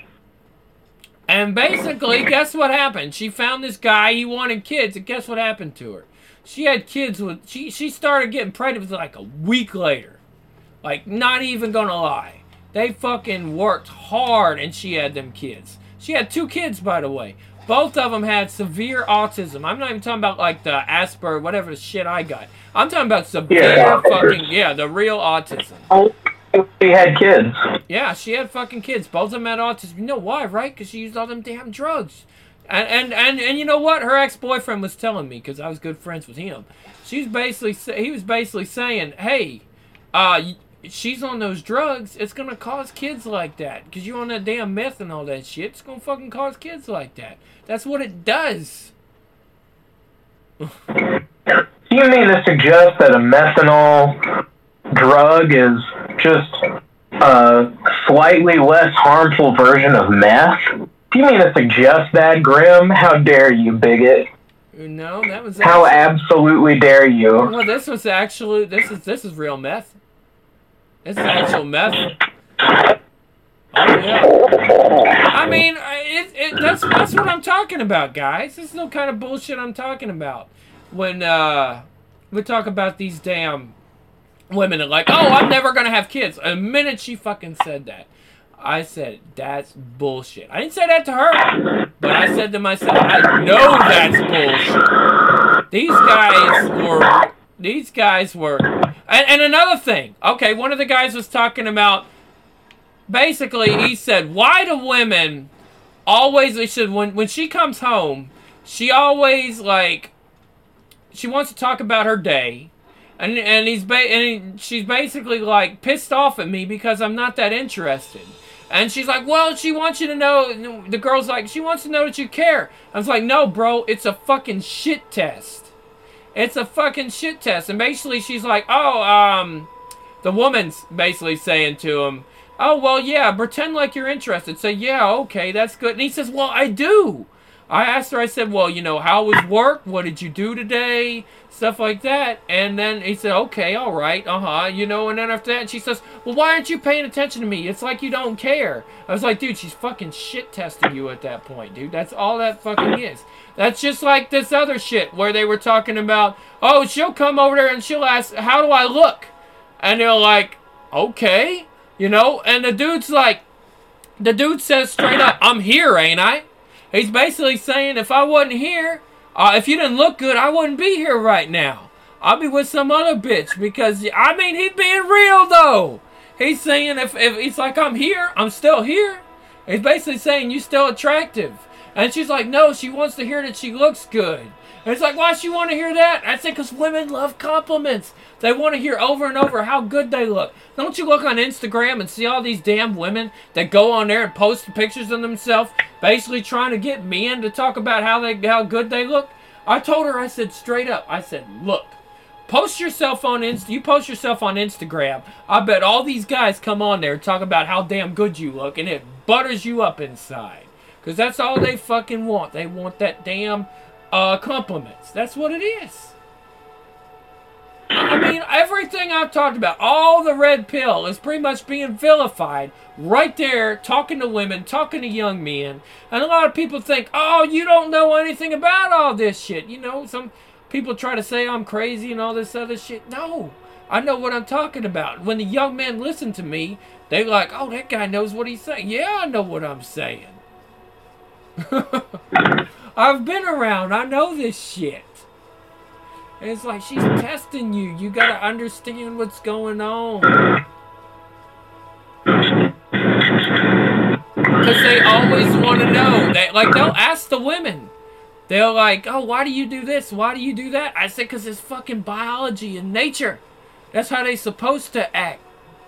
And basically, guess what happened? She found this guy, he wanted kids, and guess what happened to her? She had kids with... She, she started getting pregnant with like a week later. Like, not even gonna lie. They fucking worked hard, and she had them kids. She had two kids, by the way. Both of them had severe autism. I'm not even talking about like the Asperger, whatever shit I got. I'm talking about severe yeah, fucking, yeah, the real autism. Oh, she had kids. Yeah, she had fucking kids. Both of them had autism. You know why, right? Because she used all them damn drugs. And, and, and, and you know what? Her ex-boyfriend was telling me, because I was good friends with him. She was basically, he was basically saying, hey, uh, she's on those drugs, it's going to cause kids like that. Because you're on that damn meth and all that shit. It's going to fucking cause kids like that. That's what it does. You mean to suggest that a methanol drug is just a slightly less harmful version of meth? Do you mean to suggest that, Grim? How dare you, bigot? No, that was... How absolutely dare you? Well, this was actually... This is, this is real meth. This is actual meth. Oh, yeah. I mean, it, it, that's, that's what I'm talking about, guys. This is no kind of bullshit I'm talking about. When uh, we talk about these damn women that like, oh, I'm never going to have kids. The minute she fucking said that, I said, that's bullshit. I didn't say that to her, but I said to myself, I know that's bullshit. These guys were... These guys were... And, and another thing. Okay, one of the guys was talking about... Basically, he said, why do women always... He said, when, when she comes home, she always, like... She wants to talk about her day. And, and, he's ba and he, she's basically, like, pissed off at me because I'm not that interested. And she's like, well, she wants you to know... The girl's like, she wants to know that you care. I was like, no, bro, it's a fucking shit test. It's a fucking shit test. And basically she's like, oh, um, the woman's basically saying to him, oh, well, yeah, pretend like you're interested. Say, yeah, okay, that's good. And he says, well, I do. I asked her, I said, well, you know, how was work? What did you do today? Stuff like that. And then he said, okay, all right, uh-huh, you know, and then after that, she says, well, why aren't you paying attention to me? It's like you don't care. I was like, dude, she's fucking shit testing you at that point, dude. That's all that fucking is. That's just like this other shit where they were talking about, oh, she'll come over there and she'll ask, how do I look? And they're like, okay, you know, and the dude's like, the dude says straight up, I'm here, ain't I? He's basically saying, if I wasn't here, uh, if you didn't look good, I wouldn't be here right now. I'll be with some other bitch because, I mean, he's being real, though. He's saying if, if he's like, I'm here, I'm still here. He's basically saying, you still attractive. And she's like, no, she wants to hear that she looks good. And it's like, why does she want to hear that? I say, because women love compliments. They want to hear over and over how good they look. Don't you look on Instagram and see all these damn women that go on there and post pictures of themselves, basically trying to get men to talk about how they how good they look? I told her, I said straight up, I said, look, post yourself on Insta. You post yourself on Instagram. I bet all these guys come on there and talk about how damn good you look, and it butters you up inside. Because that's all they fucking want. They want that damn uh, compliments. That's what it is. I mean, everything I've talked about, all the red pill is pretty much being vilified right there, talking to women, talking to young men. And a lot of people think, oh, you don't know anything about all this shit. You know, some people try to say I'm crazy and all this other shit. No, I know what I'm talking about. When the young men listen to me, they're like, oh, that guy knows what he's saying. Yeah, I know what I'm saying. I've been around. I know this shit. And it's like, she's testing you. You gotta understand what's going on. Because they always want to know. They, like, they'll ask the women. They're like, oh, why do you do this? Why do you do that? I say, because it's fucking biology and nature. That's how they're supposed to act.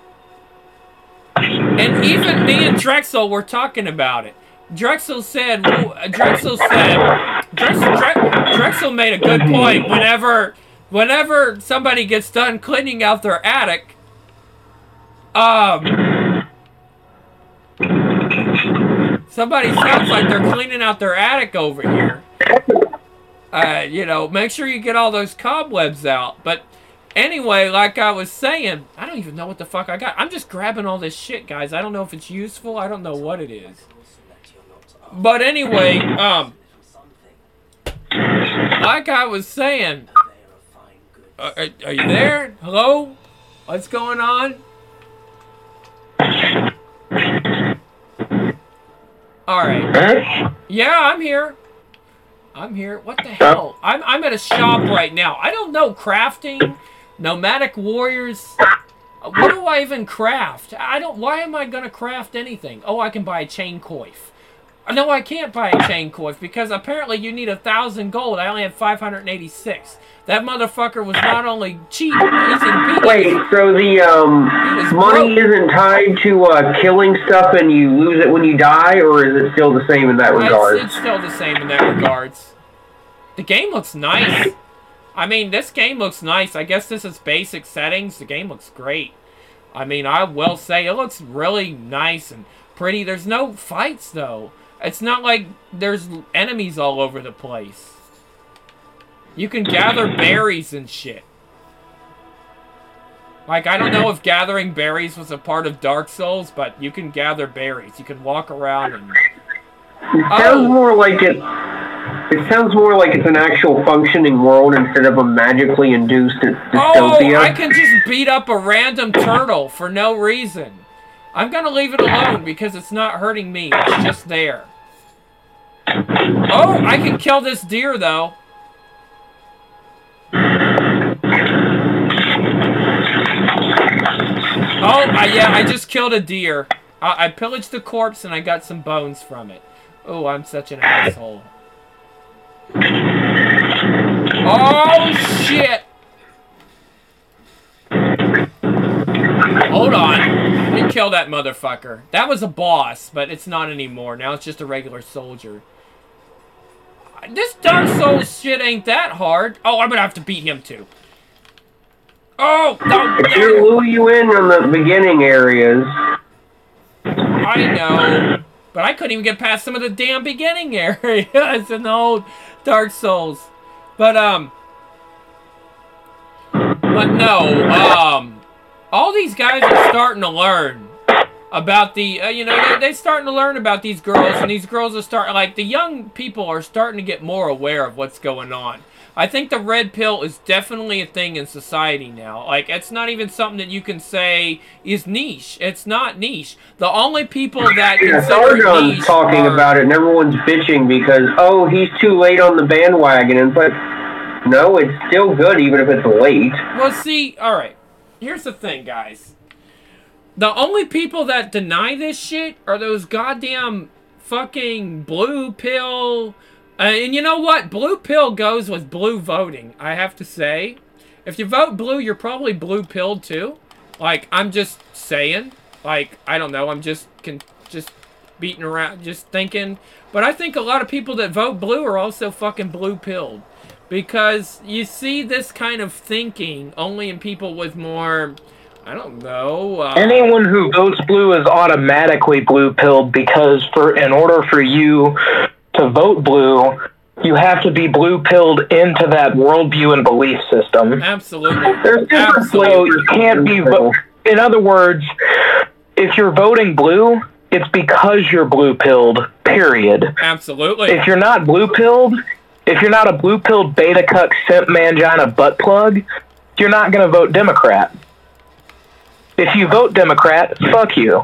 And even me and Drexel were talking about it. Drexel said, Drexel said, Drexel, Drexel made a good point. Whenever, whenever somebody gets done cleaning out their attic, um, somebody sounds like they're cleaning out their attic over here. Uh, you know, make sure you get all those cobwebs out. But anyway, like I was saying, I don't even know what the fuck I got. I'm just grabbing all this shit, guys. I don't know if it's useful. I don't know what it is. But anyway, um, like I was saying, uh, are, are you there? Hello? What's going on? Alright. Yeah, I'm here. I'm here. What the hell? I'm, I'm at a shop right now. I don't know crafting, nomadic warriors. What do I even craft? I don't, why am I going to craft anything? Oh, I can buy a chain coif. No, I can't buy a chain coif because apparently you need a thousand gold. I only have five hundred eighty-six. That motherfucker was not only cheap, he's in beat. Wait, so the um, money broke. Isn't tied to uh, killing stuff and you lose it when you die, or is it still the same in that regard? It's, it's still the same in that regards. The game looks nice. I mean, this game looks nice. I guess this is basic settings. The game looks great. I mean, I will say it looks really nice and pretty. There's no fights, though. It's not like there's enemies all over the place. You can gather berries and shit. Like, I don't know if gathering berries was a part of Dark Souls, but you can gather berries. You can walk around and... It sounds oh. more like it... It sounds more like it's an actual functioning world instead of a magically induced dystopia. Oh, I can just beat up a random turtle for no reason. I'm gonna leave it alone because it's not hurting me. It's just there. Oh, I can kill this deer, though. Oh, I, yeah, I just killed a deer. I, I pillaged the corpse and I got some bones from it. Oh, I'm such an asshole. Oh, shit! Hold on. Let me kill that motherfucker. That was a boss, but it's not anymore. Now it's just a regular soldier. This Dark Souls shit ain't that hard. Oh, I'm gonna have to beat him too. Oh, no. It sure lure you in on the beginning areas. I know. But I couldn't even get past some of the damn beginning areas in the old Dark Souls. But, um... But no, um... all these guys are starting to learn about the, uh, you know, they're, they're starting to learn about these girls, and these girls are starting, like, the young people are starting to get more aware of what's going on. I think the red pill is definitely a thing in society now. Like, it's not even something that you can say is niche. It's not niche. The only people that yeah, consider it niche talking are, about it, and everyone's bitching because, oh, he's too late on the bandwagon, and it's like, No, it's still good even if it's late. Well, see, all right. Here's the thing, guys. The only people that deny this shit are those goddamn fucking blue pill. Uh, and you know what? Blue pill goes with blue voting, I have to say. If you vote blue, you're probably blue pilled too. Like, I'm just saying. Like, I don't know. I'm just can just beating around, just thinking. But I think a lot of people that vote blue are also fucking blue pilled. Because you see this kind of thinking only in people with more, I don't know. Uh, Anyone who votes blue is automatically blue-pilled because for in order for you to vote blue, you have to be blue-pilled into that worldview and belief system. Absolutely. There's different Absolutely. so you can't be. Vo- in other words, if you're voting blue, it's because you're blue-pilled. Period. Absolutely. If you're not blue-pilled. If you're not a blue-pilled beta cuck simp mangina butt plug, you're not going to vote Democrat. If you vote Democrat, fuck you.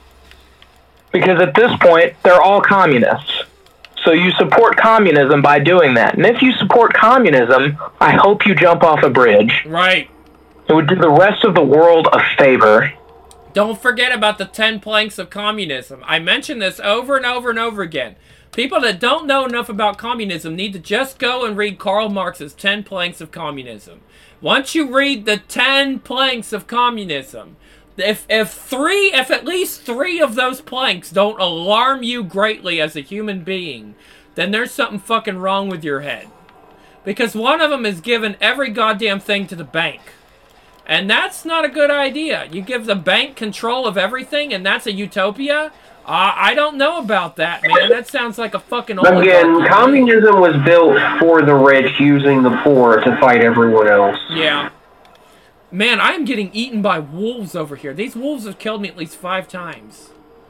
Because at this point, they're all communists. So you support communism by doing that. And if you support communism, I hope you jump off a bridge. Right. It would do the rest of the world a favor. Don't forget about the ten planks of communism. I mentioned this over and over and over again. People that don't know enough about communism need to just go and read Karl Marx's ten planks of communism. Once you read the ten planks of communism, if if three, if at least three of those planks don't alarm you greatly as a human being, then there's something fucking wrong with your head. Because one of them is giving every goddamn thing to the bank. And that's not a good idea. You give the bank control of everything and that's a utopia? Uh, I don't know about that, man. That sounds like a fucking oligarchy. Again, communism was built for the rich using the poor to fight everyone else. Yeah. Man, I am getting eaten by wolves over here. These wolves have killed me at least five times.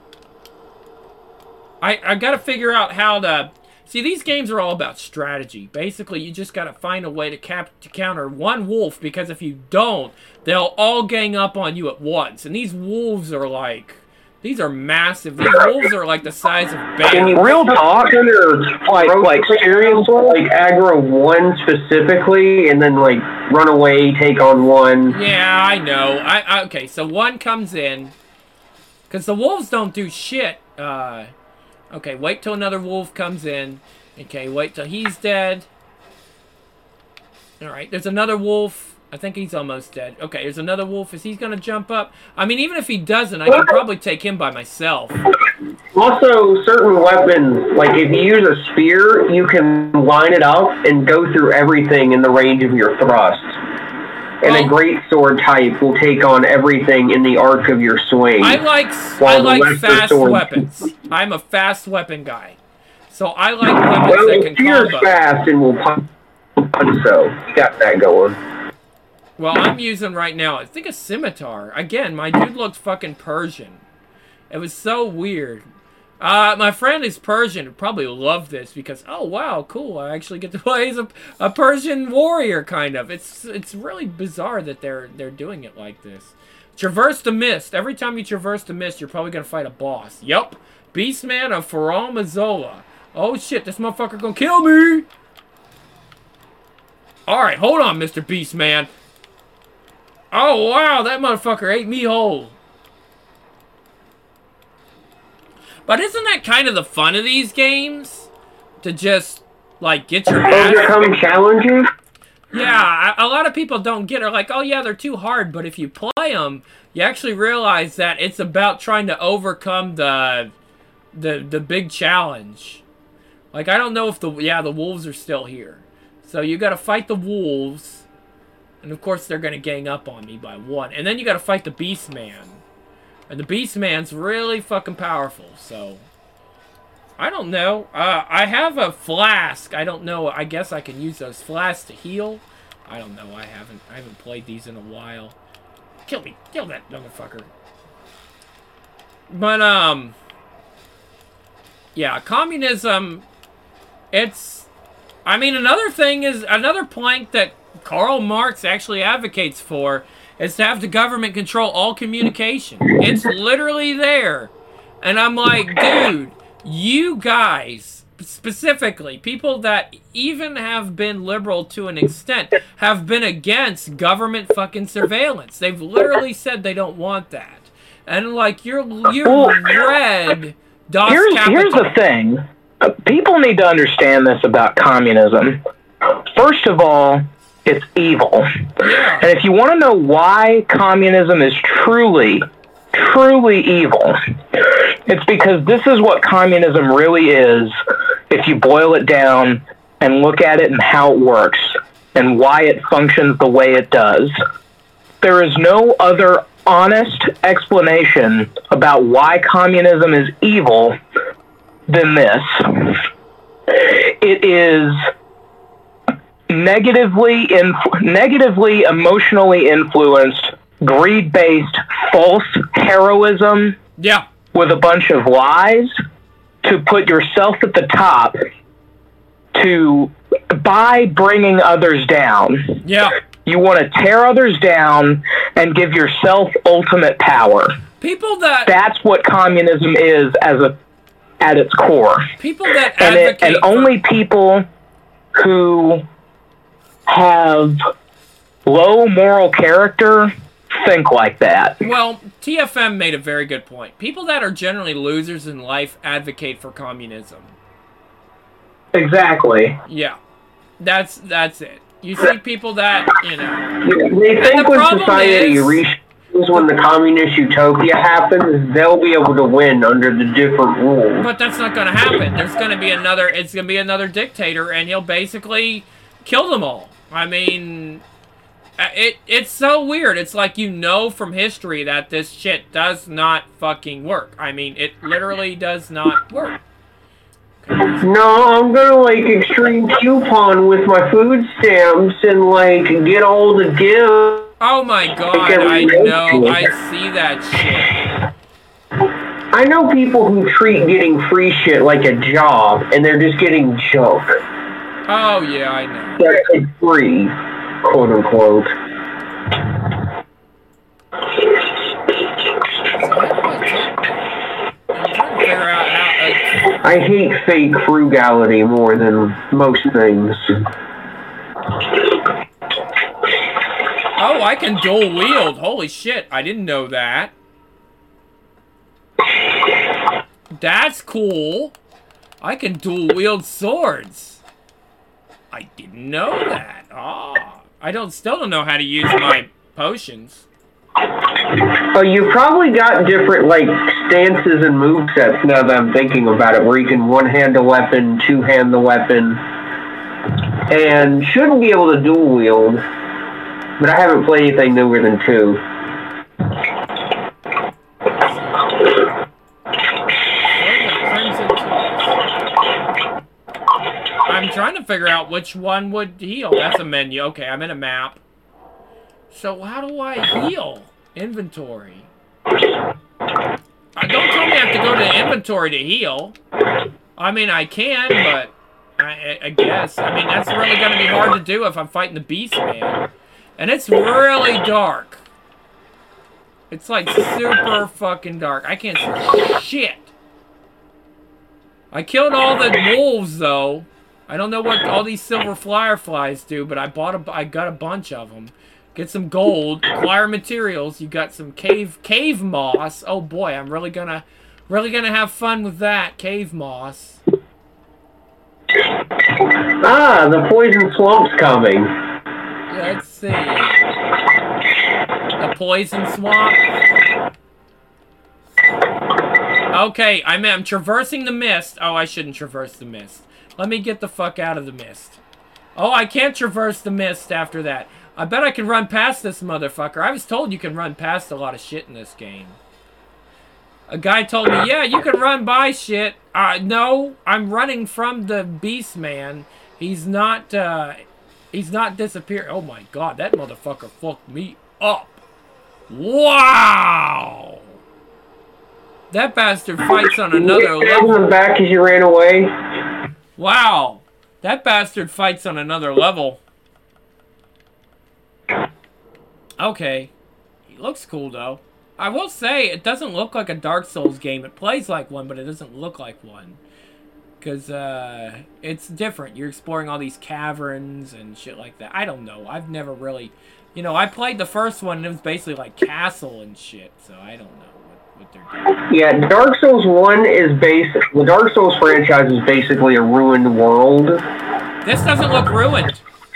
I I gotta figure out how to... See, these games are all about strategy. Basically, you just gotta find a way to, cap to counter one wolf, because if you don't, they'll all gang up on you at once. And these wolves are like... These are massive. These wolves are like the size of bears. Real talk, like, like seriously, like aggro one specifically, and then like run away, take on one. Yeah, I know. I, I okay. So one comes in, because the wolves don't do shit. Uh, okay, wait till another wolf comes in. Okay, wait till he's dead. All right, there's another wolf. I think he's almost dead. Okay, there's another wolf. Is he going to jump up? I mean, even if he doesn't, I can probably take him by myself. Also, certain weapons, like if you use a spear, you can line it up and go through everything in the range of your thrust. And Well, a great sword type will take on everything in the arc of your swing. I like I While the like lesser fast sword- weapons. I'm a fast weapon guy. So I like weapons Well, that the can spear's combo. fast and will punch, punch so. You got that going. Well, I'm using right now, I think a scimitar. Again, my dude looked fucking Persian. It was so weird. Uh, my friend is Persian. Would probably love this because, oh wow, cool. I actually get to play as a, a Persian warrior, kind of. It's it's really bizarre that they're they're doing it like this. Traverse the mist. Every time you traverse the mist, you're probably gonna fight a boss. Yup. Beastman of Faral Mazola. Oh shit, this motherfucker gonna kill me. Alright, hold on, Mister Beastman. Oh, wow, that motherfucker ate me whole. But isn't that kind of the fun of these games? To just, like, get your ass... Overcome challenges? Yeah, a, a lot of people don't get it. Like, oh, yeah, they're too hard. But if you play them, you actually realize that it's about trying to overcome the, the, the big challenge. Like, I don't know if the... Yeah, the wolves are still here. So you got to fight the wolves. And of course they're going to gang up on me by one. And then you got to fight the Beastman. And the Beastman's really fucking powerful. So, I don't know. Uh, I have a flask. I don't know. I guess I can use those flasks to heal. I don't know. I haven't I haven't played these in a while. Kill me. Kill that motherfucker. But, um... yeah, communism... It's... I mean, another thing is... Another plank that Karl Marx actually advocates for is to have the government control all communication. It's literally there. And I'm like, dude, you guys specifically, people that even have been liberal to an extent have been against government fucking surveillance. They've literally said they don't want that. And like you're you Well, read Das Here's, here's Kapital. the thing. Uh, People need to understand this about communism. First of all, it's evil. Yeah. And if you want to know why communism is truly, truly evil, it's because this is what communism really is if you boil it down and look at it and how it works and why it functions the way it does. There is no other honest explanation about why communism is evil than this. It is negatively inf- negatively emotionally influenced, greed-based, false heroism Yeah. with a bunch of lies to put yourself at the top to by bringing others down. Yeah. You want to tear others down and give yourself ultimate power. People that That's what communism is as a at its core. people that And it, advocate and for- only people who have low moral character think like that. Well, T F M made a very good point. People that are generally losers in life advocate for communism. Exactly. Yeah. That's that's it. You see people that, you know. They And think the when problem society is- reshuffles, when the communist utopia happens, they'll be able to win under the different rules. But that's not going to happen. There's going to be another, it's going to be another dictator, and he'll basically kill them all. I mean, uh, it it's so weird. It's like you know from history that this shit does not fucking work. I mean, it literally does not work. No, I'm gonna like extreme coupon with my food stamps and like get all the gifts. Oh my god, I know. I see that shit. I know people who treat getting free shit like a job, and they're just getting junk. Oh yeah, I know. That's like free, quote unquote. I'm trying to figure out how. Uh, I hate fake frugality more than most things. oh, I can dual wield. Holy shit, I didn't know that. That's cool. I can dual wield swords. I didn't know that. Ah, I don't still don't know how to use my potions. Oh, you probably got different like stances and movesets now that I'm thinking about it, where you can one-hand the weapon, two-hand the weapon, and shouldn't be able to dual wield. But I haven't played anything newer than two. I'm trying to figure out which one would heal. That's a menu. Okay, I'm in a map. So how do I heal? Inventory. Uh, don't tell me I have to go to inventory to heal. I mean, I can, but I, I guess. I mean, that's really going to be hard to do if I'm fighting the Beast Man. And it's really dark. It's like super fucking dark. I can't see shit. I killed all the wolves, though. I don't know what all these silver fireflies do, but I bought a, I got a bunch of them. Get some gold, acquire materials. You got some cave cave moss. Oh boy, I'm really gonna really gonna have fun with that cave moss. Ah, the poison swamp's coming. Let's see. The poison swamp. Okay, I'm I'm traversing the mist. Oh, I shouldn't traverse the mist. Let me get the fuck out of the mist. Oh, I can't traverse the mist after that. I bet I can run past this motherfucker. I was told you can run past a lot of shit in this game. A guy told me, yeah, you can run by shit. Uh, no, I'm running from the Beast Man. He's not, uh, he's not disappeared. Oh my god, that motherfucker fucked me up. Wow! That bastard fights on another level. Him back as you ran away. Wow, that bastard fights on another level. Okay, he looks cool though. I will say, it doesn't look like a Dark Souls game. It plays like one, but it doesn't look like one. Because uh, it's different. You're exploring all these caverns and shit like that. I don't know. I've never really... You know, I played the first one, and it was basically like Castle and shit, so I don't know what, what they're doing. Yeah, Dark Souls one is based... The Dark Souls franchise is basically a ruined world. This doesn't look ruined.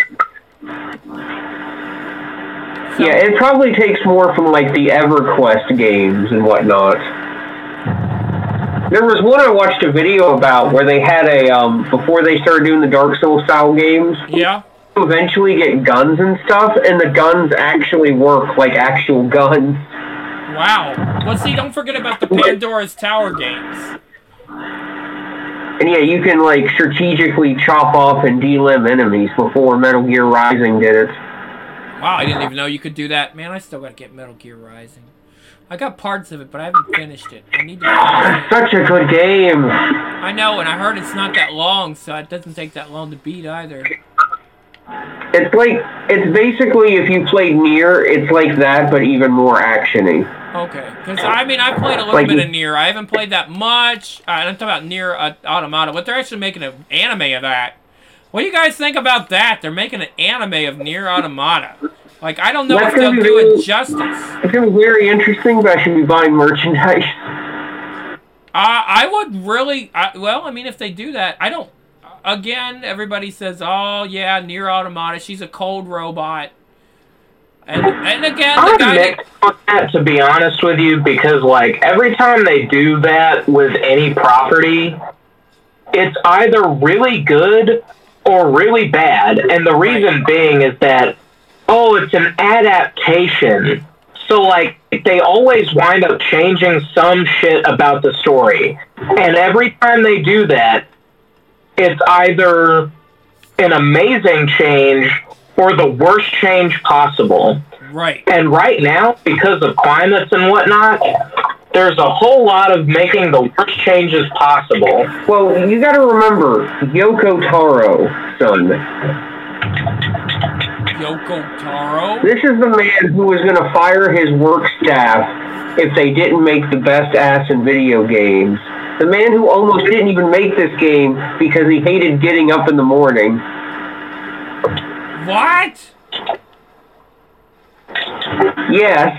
So, yeah, it probably takes more from, like, the EverQuest games and whatnot. There was one I watched a video about where they had a, um, before they started doing the Dark Souls style games, yeah. you eventually get guns and stuff, and the guns actually work like actual guns. Wow. Well, see, don't forget about the Pandora's Tower games. And yeah, you can, like, strategically chop off and delimb enemies before Metal Gear Rising did it. Wow, I didn't even know you could do that. Man, I still gotta get Metal Gear Rising. I got parts of it, but I haven't finished it. I need to finish it. Such a good game. I know, and I heard it's not that long, so it doesn't take that long to beat either. It's like, it's basically, if you played Nier, it's like that, but even more action-y. Okay, because, I mean, I played a little like, bit of Nier. I haven't played that much. Uh, I'm talking about Nier uh, Automata, but they're actually making an anime of that. What do you guys think about that? They're making an anime of Nier Automata. Like, I don't know That's if they'll do really, it justice. It's going to be very interesting, but I should be buying merchandise. Uh, I would really... Uh, well, I mean, if they do that, I don't... Again, everybody says, oh, yeah, Nier Automata, she's a cold robot. And, and again, the I'm guy... mixed on that, to be honest with you, because, like, every time they do that with any property, it's either really good or really bad. And the reason being is that, oh, it's an adaptation. So, like, they always wind up changing some shit about the story. And every time they do that, it's either an amazing change or the worst change possible. Right. And right now, because of climates and whatnot, there's a whole lot of making the worst changes possible. Well, you gotta remember, Yoko Taro, son. Yoko Taro? This is the man who was gonna fire his work staff if they didn't make the best ass in video games. The man who almost didn't even make this game because he hated getting up in the morning. What? Yes.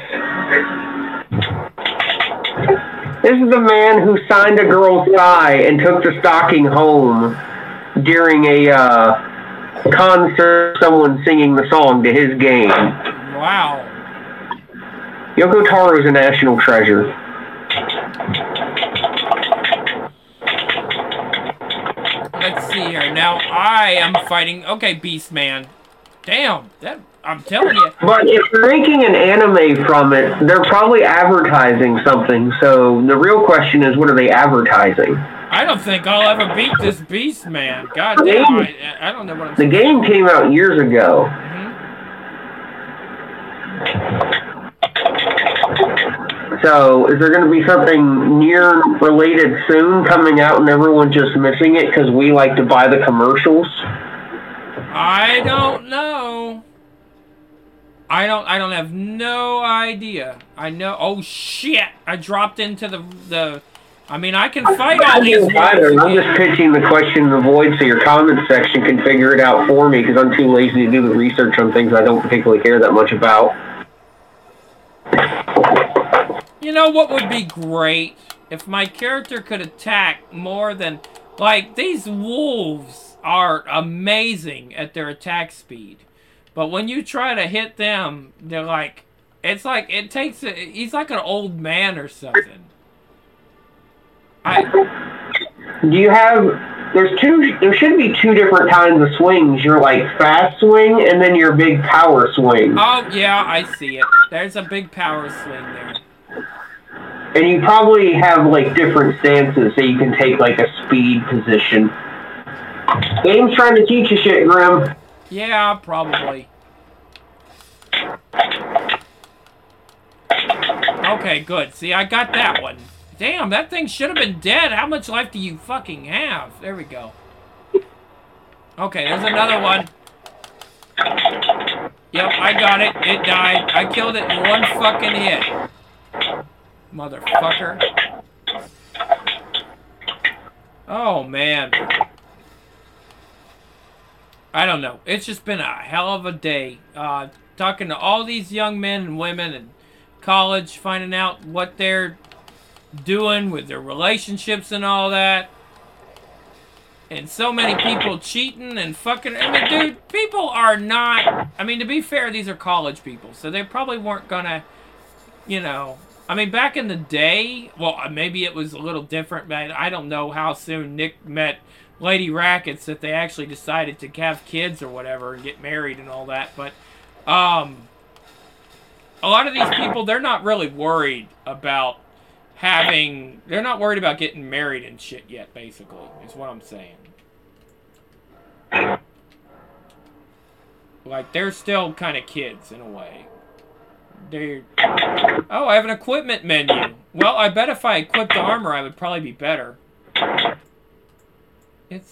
This is the man who signed a girl's thigh and took the stocking home during a uh, concert, someone singing the song to his game. Wow. Yoko Taro is a national treasure. Let's see here. Now I am fighting... Okay, Beast Man. Damn. That, I'm telling you. But if they're making an anime from it, they're probably advertising something. So the real question is, what are they advertising? I don't think I'll ever beat this Beast Man. God damn. I, I don't know what I'm The game came out years ago. Mm-hmm. So, is there going to be something Nier related soon coming out and everyone's just missing it because we like to buy the commercials? I don't know. I don't I don't have no idea. I know... Oh, shit! I dropped into the... the I mean, I can fight all these... Either. I'm just pitching the question in the void so your comment section can figure it out for me because I'm too lazy to do the research on things I don't particularly care that much about. You know what would be great? If my character could attack more than... Like, these wolves are amazing at their attack speed. But when you try to hit them, they're like... It's like, it takes... A, he's like an old man or something. I... Do you have... There's two... There should be two different kinds of swings. Your, like, fast swing and then your big power swing. Oh, yeah, I see it. There's a big power swing there. And you probably have, like, different stances so you can take, like, a speed position. Game's trying to teach you shit, Grim. Yeah, probably. Okay, good. See, I got that one. Damn, that thing should have been dead. How much life do you fucking have? There we go. Okay, there's another one. Yep, I got it. It died. I killed it in one fucking hit. Motherfucker. Oh, man. I don't know. It's just been a hell of a day. Uh, talking to all these young men and women in college, finding out what they're doing with their relationships and all that. And so many people cheating and fucking... I mean, dude, people are not... I mean, to be fair, these are college people, so they probably weren't gonna, you know... I mean, back in the day, well, maybe it was a little different, but I don't know how soon Nick met Lady Rackets that they actually decided to have kids or whatever and get married and all that. But um, a lot of these people, they're not really worried about having... They're not worried about getting married and shit yet, basically, is what I'm saying. Like, they're still kind of kids in a way. They're... Oh, I have an equipment menu. Well, I bet if I equipped the armor, I would probably be better. It's...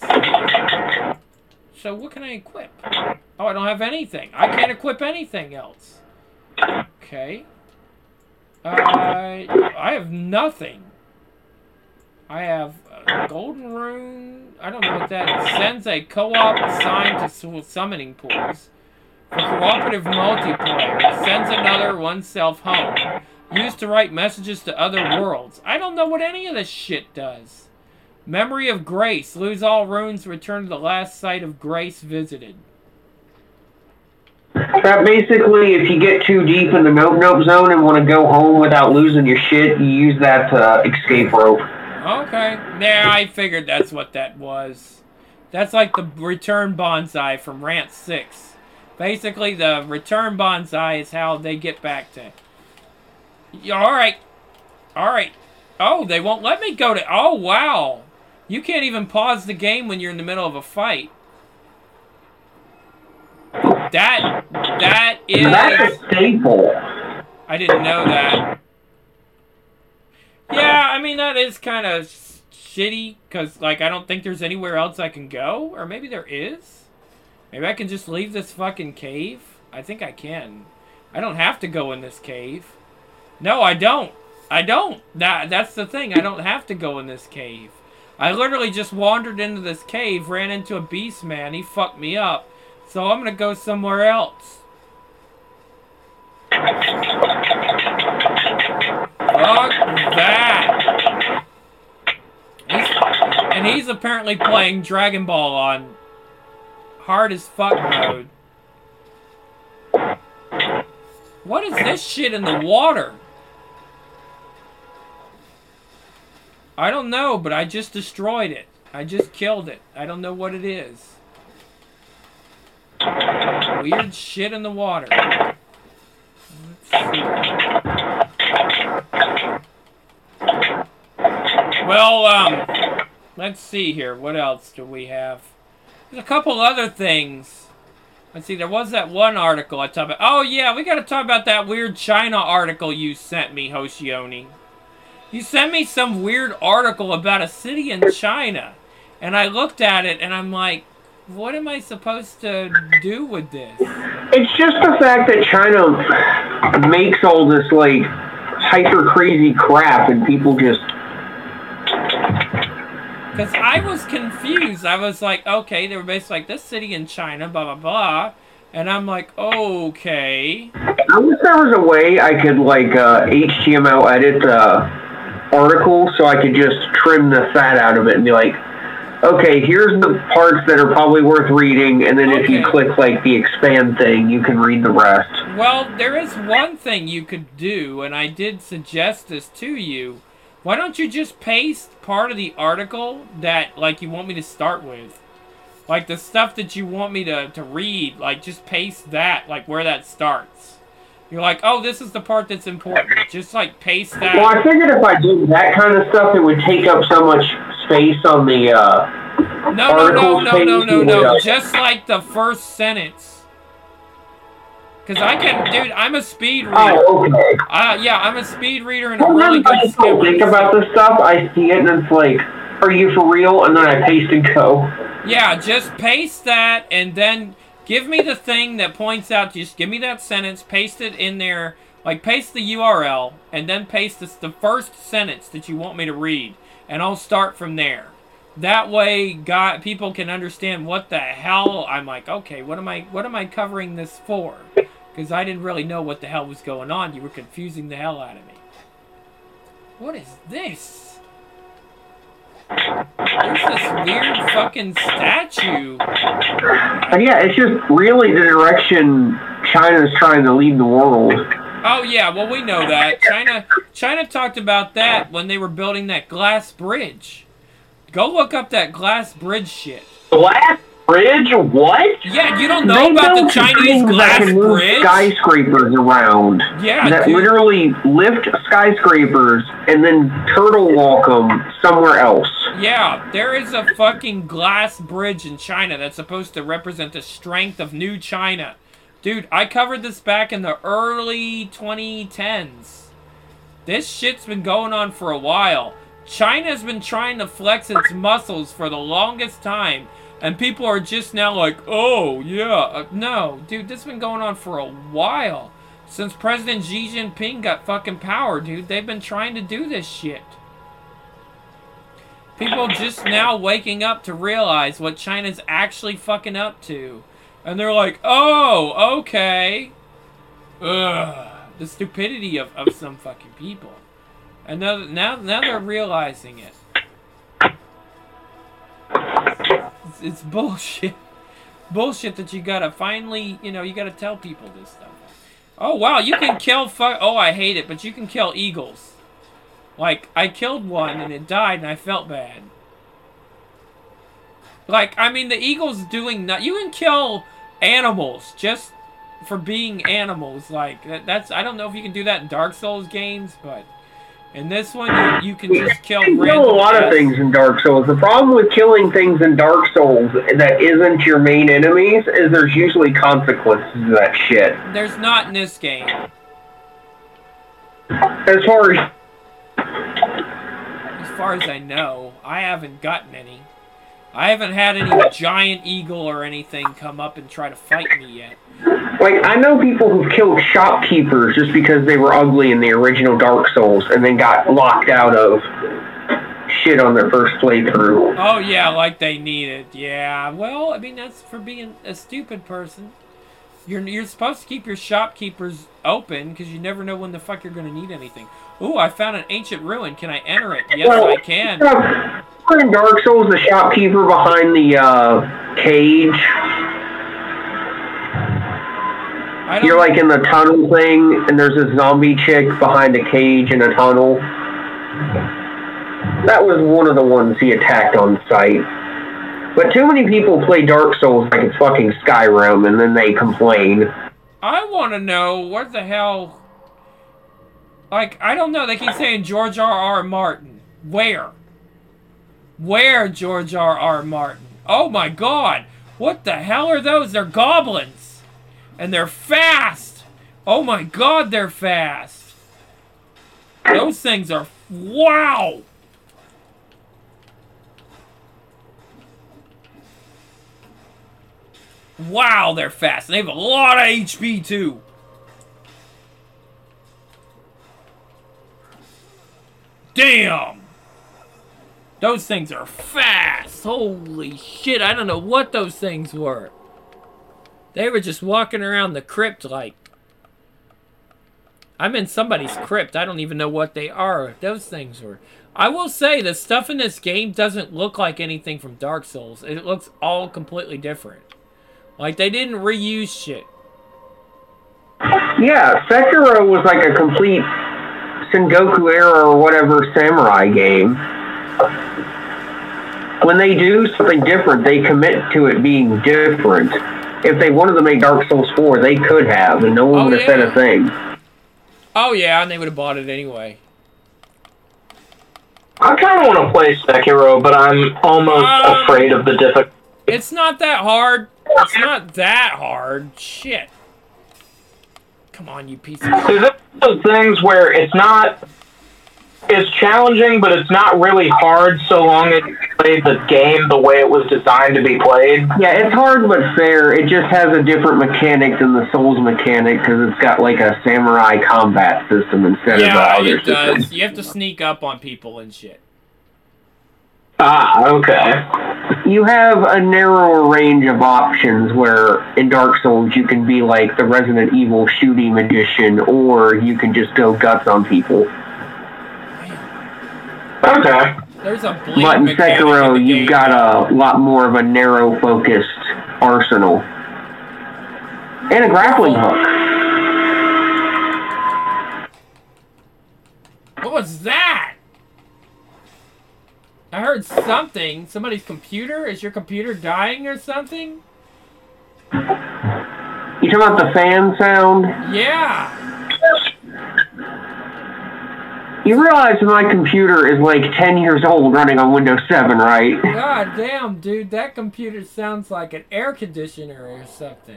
So what can I equip? Oh, I don't have anything. I can't equip anything else. Okay. Uh, I have nothing. I have a golden rune. I don't know what that is. Sends a co-op sign to summoning pools. For cooperative multiplayer, sends another oneself home. Used to write messages to other worlds. I don't know what any of this shit does. Memory of Grace. Lose all runes. Return to the last site of Grace visited. That basically, if you get too deep in the nope nope zone and want to go home without losing your shit, you use that uh, escape rope. Okay. Yeah, I figured that's what that was. That's like the return bonsai from Rant six. Basically, the return bonsai is how they get back to... Alright. Alright. Oh, they won't let me go to... Oh, wow. You can't even pause the game when you're in the middle of a fight. That... That is... That's a staple. I didn't know that. Yeah, I mean, that is kind of shitty, because, like, I don't think there's anywhere else I can go. Or maybe there is. Maybe I can just leave this fucking cave? I think I can. I don't have to go in this cave. No, I don't. I don't. That, that's the thing. I don't have to go in this cave. I literally just wandered into this cave, ran into a beast man. He fucked me up. So I'm going to go somewhere else. Fuck that. He's, and he's apparently playing Dragon Ball on... hard as fuck mode. What is this shit in the water? I don't know, but I just destroyed it. I just killed it. I don't know what it is. Weird shit in the water. Let's see. Well, um, let's see here. What else do we have? There's a couple other things. Let's see, there was that one article I talked about. Oh, yeah, we got to talk about that weird China article you sent me, Hoshioni. You sent me some weird article about a city in China. And I looked at it, and I'm like, what am I supposed to do with this? It's just the fact that China makes all this, like, hyper-crazy crap, and people just... Because I was confused. I was like, okay, they were basically like, this city in China, blah, blah, blah. And I'm like, okay. I wish there was a way I could, like, uh, H T M L edit the article so I could just trim the fat out of it and be like, okay, here's the parts that are probably worth reading, and then okay. If you click, like, the expand thing, you can read the rest. Well, there is one thing you could do, and I did suggest this to you. Why don't you just paste part of the article that, like, you want me to start with? Like, the stuff that you want me to, to read, like, just paste that, like, where that starts. You're like, oh, this is the part that's important. Just, like, paste that. Well, I figured if I did that kind of stuff, it would take up so much space on the, uh, No, no, no, no, no, no, no. Just, like, the first sentence. Because I can, dude, I'm a speed reader. Oh, okay. Uh, yeah, I'm a speed reader and a well, really good skipper. I think about this stuff, I see it and it's like, are you for real? And then I paste and go. Yeah, just paste that and then give me the thing that points out, just give me that sentence, paste it in there, like paste the U R L, and then paste this, the first sentence that you want me to read, and I'll start from there. That way, God, people can understand what the hell. I'm like, okay, what am I, what am I covering this for? Because I didn't really know what the hell was going on. You were confusing the hell out of me. What is this? There's this weird fucking statue. And yeah, it's just really the direction China's trying to lead the world. Oh yeah, well we know that. China China talked about that when they were building that glass bridge. Go look up that glass bridge shit. Glass bridge? What? Yeah, you don't know They about built the Chinese things that glass can move bridge? skyscrapers around. Yeah, that dude. literally lift skyscrapers and then turtle walk them somewhere else. Yeah, there is a fucking glass bridge in China that's supposed to represent the strength of new China. Dude, I covered this back in the early twenty tens. This shit's been going on for a while. China's been trying to flex its muscles for the longest time, and people are just now like, oh, yeah. Uh, no, dude, this has been going on for a while. Since President Xi Jinping got fucking power, dude, they've been trying to do this shit. People just now waking up to realize what China's actually fucking up to. And they're like, oh, okay. Ugh. The stupidity of, of some fucking people. And now, now, now they're realizing it. It's, it's bullshit. Bullshit that you gotta finally, you know, you gotta tell people this stuff. Oh, wow, you can kill fuck. Oh, I hate it, but you can kill eagles. Like, I killed one and it died and I felt bad. Like, I mean, the eagle's doing nothing. You can kill animals just for being animals. Like, that, that's, I don't know if you can do that in Dark Souls games, but in this one, you, you can just kill You can random kill a lot of pests. things in Dark Souls. The problem with killing things in Dark Souls that isn't your main enemies is there's usually consequences to that shit. There's not in this game. As far as As far as I know, I haven't gotten any. I haven't had any giant eagle or anything come up and try to fight me yet. Like, I know people who've killed shopkeepers just because they were ugly in the original Dark Souls and then got locked out of shit on their first playthrough. Oh yeah, like they need it. Yeah, well, I mean, that's for being a stupid person. You're, you're supposed to keep your shopkeepers open because you never know when the fuck you're going to need anything. Ooh, I found an ancient ruin. Can I enter it? Yes, Well, I can. In Dark Souls, the shopkeeper behind the uh, cage, I don't, you're like in the tunnel thing, and there's a zombie chick behind a cage in a tunnel. That was one of the ones he attacked on sight. But too many people play Dark Souls like it's fucking Skyrim, and then they complain. I want to know what the hell... Like, I don't know. They keep saying George R. R. Martin. Where? Where, George R. R. Martin? Oh my god! What the hell are those? They're goblins! And they're fast! Oh my god, they're fast! Those things are... Wow! Wow, they're fast. And they have a lot of H P, too. Damn! Those things are fast! Holy shit, I don't know what those things were. They were just walking around the crypt like... I'm in somebody's crypt. I don't even know what they are. Those things were... I will say, the stuff in this game doesn't look like anything from Dark Souls. It looks all completely different. Like, they didn't reuse shit. Yeah, Sekiro was like a complete Sengoku era or whatever samurai game. When they do something different, they commit to it being different. If they wanted to make Dark Souls four, they could have, and no one Oh, would have said yeah. a thing. Oh, yeah, and they would have bought it anyway. I kind of want to play Sekiro, but I'm almost Um, afraid of the difficulty. It's not that hard. It's not that hard. Shit. Come on, you piece of shit. Because it's those things where it's not... It's challenging, but it's not really hard so long as you play the game the way it was designed to be played. Yeah, it's hard but fair. It just has a different mechanic than the Souls mechanic because it's got like a samurai combat system instead of the Yeah, other it does. system. You have to sneak up on people and shit. Ah, okay. You have a narrower range of options where in Dark Souls you can be like the Resident Evil shooting magician, or you can just go guts on people. Okay. There's a bleed But in mechanic Sekiro, in the you've game. got a lot more of a narrow focused arsenal. And a grappling hook. What was that? I heard something. Somebody's computer? Is your computer dying or something? You talking about the fan sound? Yeah. You realize my computer is like ten years old running on Windows seven, right? God damn, dude. That computer sounds like an air conditioner or something.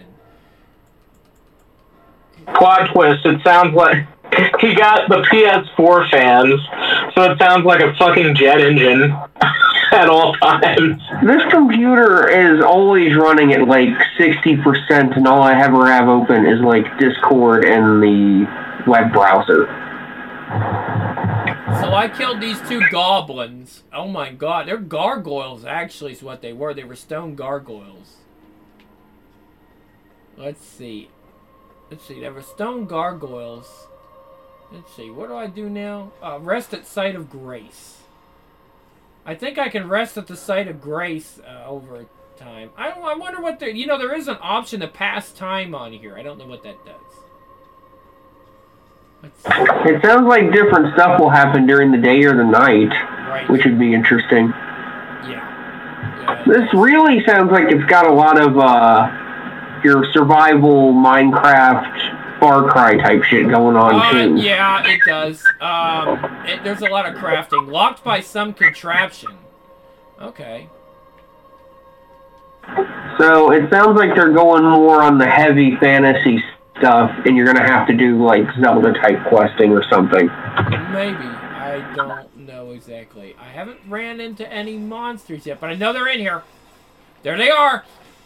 Quad twist. It sounds like he got the P S four fans, so it sounds like a fucking jet engine at all times. This computer is always running at like sixty percent, and all I ever have open is like Discord and the web browser. So I killed these two goblins. Oh my god, they're gargoyles actually is what they were. They were stone gargoyles. Let's see. Let's see, they were stone gargoyles. Let's see, what do I do now? Uh, rest at Site of Grace. I think I can rest at the Site of Grace uh, over time. I don't. I wonder what the. You know, there is an option to pass time on here. I don't know what that does. Let's see. It sounds like different stuff will happen during the day or the night, Right. which would be interesting. Yeah. yeah. This really sounds like it's got a lot of uh, your survival Minecraft Far Cry type shit going on Uh, too. yeah, it does. Um, it, there's a lot of crafting. Locked by some contraption. Okay. So it sounds like they're going more on the heavy fantasy stuff, and you're gonna have to do like Zelda type questing or something. Maybe. I don't know exactly. I haven't ran into any monsters yet, but I know they're in here. There they are.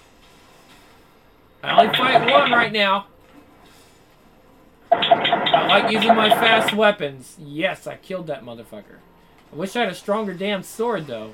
I only fight one right now. I like using my fast weapons. Yes, I killed that motherfucker. I wish I had a stronger damn sword, though.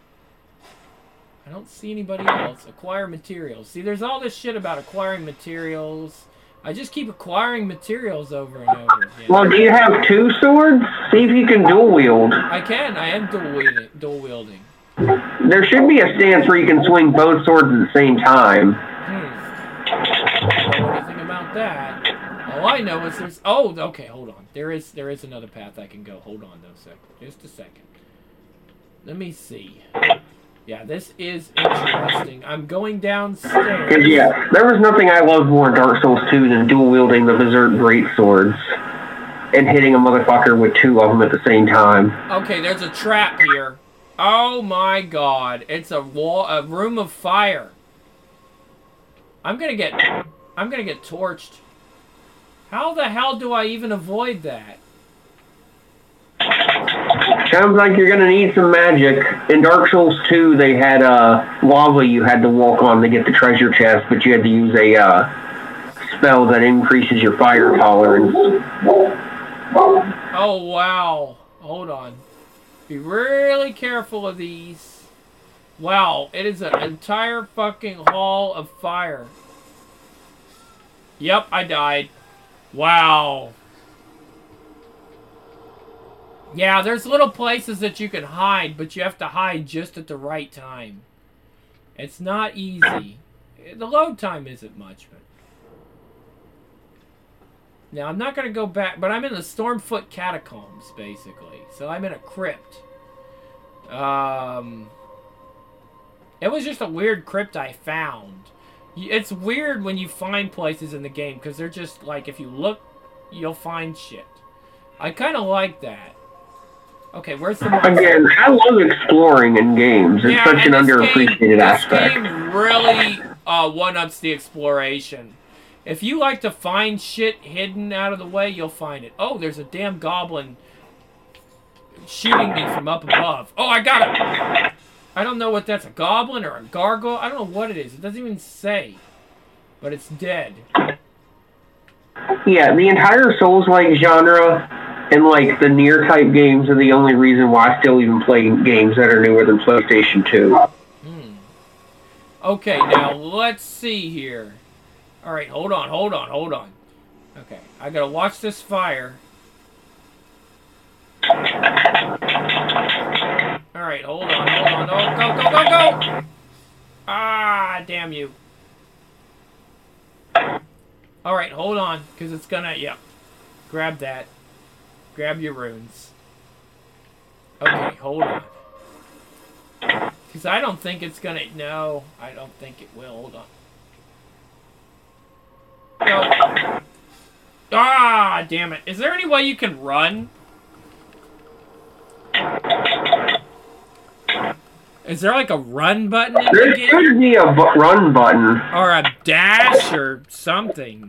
I don't see anybody else. Acquire materials. See, there's all this shit about acquiring materials. I just keep acquiring materials over and over again. Well, do you have two swords? See if you can dual wield. I can. I am dual wielding. Dual wielding. There should be a stance where you can swing both swords at the same time. Hmm. I don't know anything about that. All I know is there's. Oh, okay. Hold on. There is. There is another path I can go. Hold on, though. Second. Just a second. Let me see. Yeah, this is interesting. I'm going downstairs. Cause yeah, there was nothing I loved more in Dark Souls two than dual wielding the Berserk Greatswords and hitting a motherfucker with two of them at the same time. Okay, there's a trap here. Oh my god. It's a wall, a room of fire. I'm gonna get, I'm gonna get torched. How the hell do I even avoid that? Sounds like you're gonna need some magic. In Dark Souls two, they had uh, lava you had to walk on to get the treasure chest, but you had to use a uh, spell that increases your fire tolerance. Oh wow. Hold on. Be really careful of these. Wow, it is an entire fucking hall of fire. Yep, I died. Wow. Yeah, there's little places that you can hide, but you have to hide just at the right time. It's not easy. The load time isn't much, but... Now, I'm not going to go back, but I'm in the Stormfoot Catacombs, basically. So I'm in a crypt. Um... It was just a weird crypt I found. It's weird when you find places in the game, because they're just, like, if you look, you'll find shit. I kind of like that. Okay, where's the monster? Again, I love exploring in games. It's yeah, such an and this underappreciated game, aspect. This game really uh, one-ups the exploration. If you like to find shit hidden out of the way, you'll find it. Oh, there's a damn goblin shooting me from up above. Oh, I got it! I don't know what that's, a goblin or a gargoyle? I don't know what it is. It doesn't even say. But it's dead. Yeah, the entire Souls-like genre And like the Nier type games are the only reason why I still even play games that are newer than PlayStation two. Hmm. Okay, now let's see here. All right, hold on, hold on, hold on. Okay, I gotta watch this fire. All right, hold on, hold on. Oh, go, go, go, go! Ah, damn you. All right, hold on, because it's gonna, yeah. Grab that. Grab your runes. Okay, hold on. Because I don't think it's gonna, no, I don't think it will. Hold on. No. Ah, damn it. Is there any way you can run? Is there like a run button in There the game? should be a bu- run button. Or a dash or something.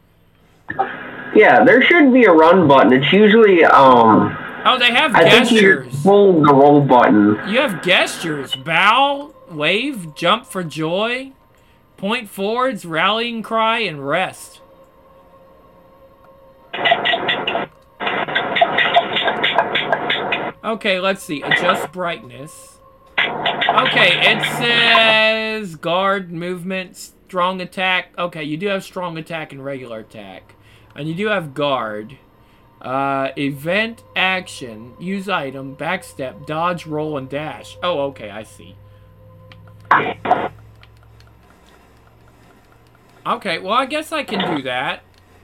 Yeah, there should be a run button. It's usually, um... Oh, they have I think you gestures. hold the roll button. You have gestures. Bow, wave, jump for joy, point forwards, rallying cry, and rest. Okay, let's see. Adjust brightness. Okay, it says guard, movement, strong attack. Okay, you do have strong attack and regular attack. And you do have guard. Uh, event, action, use item, backstep, dodge, roll, and dash. Oh, okay, I see. Okay, well, I guess I can do that.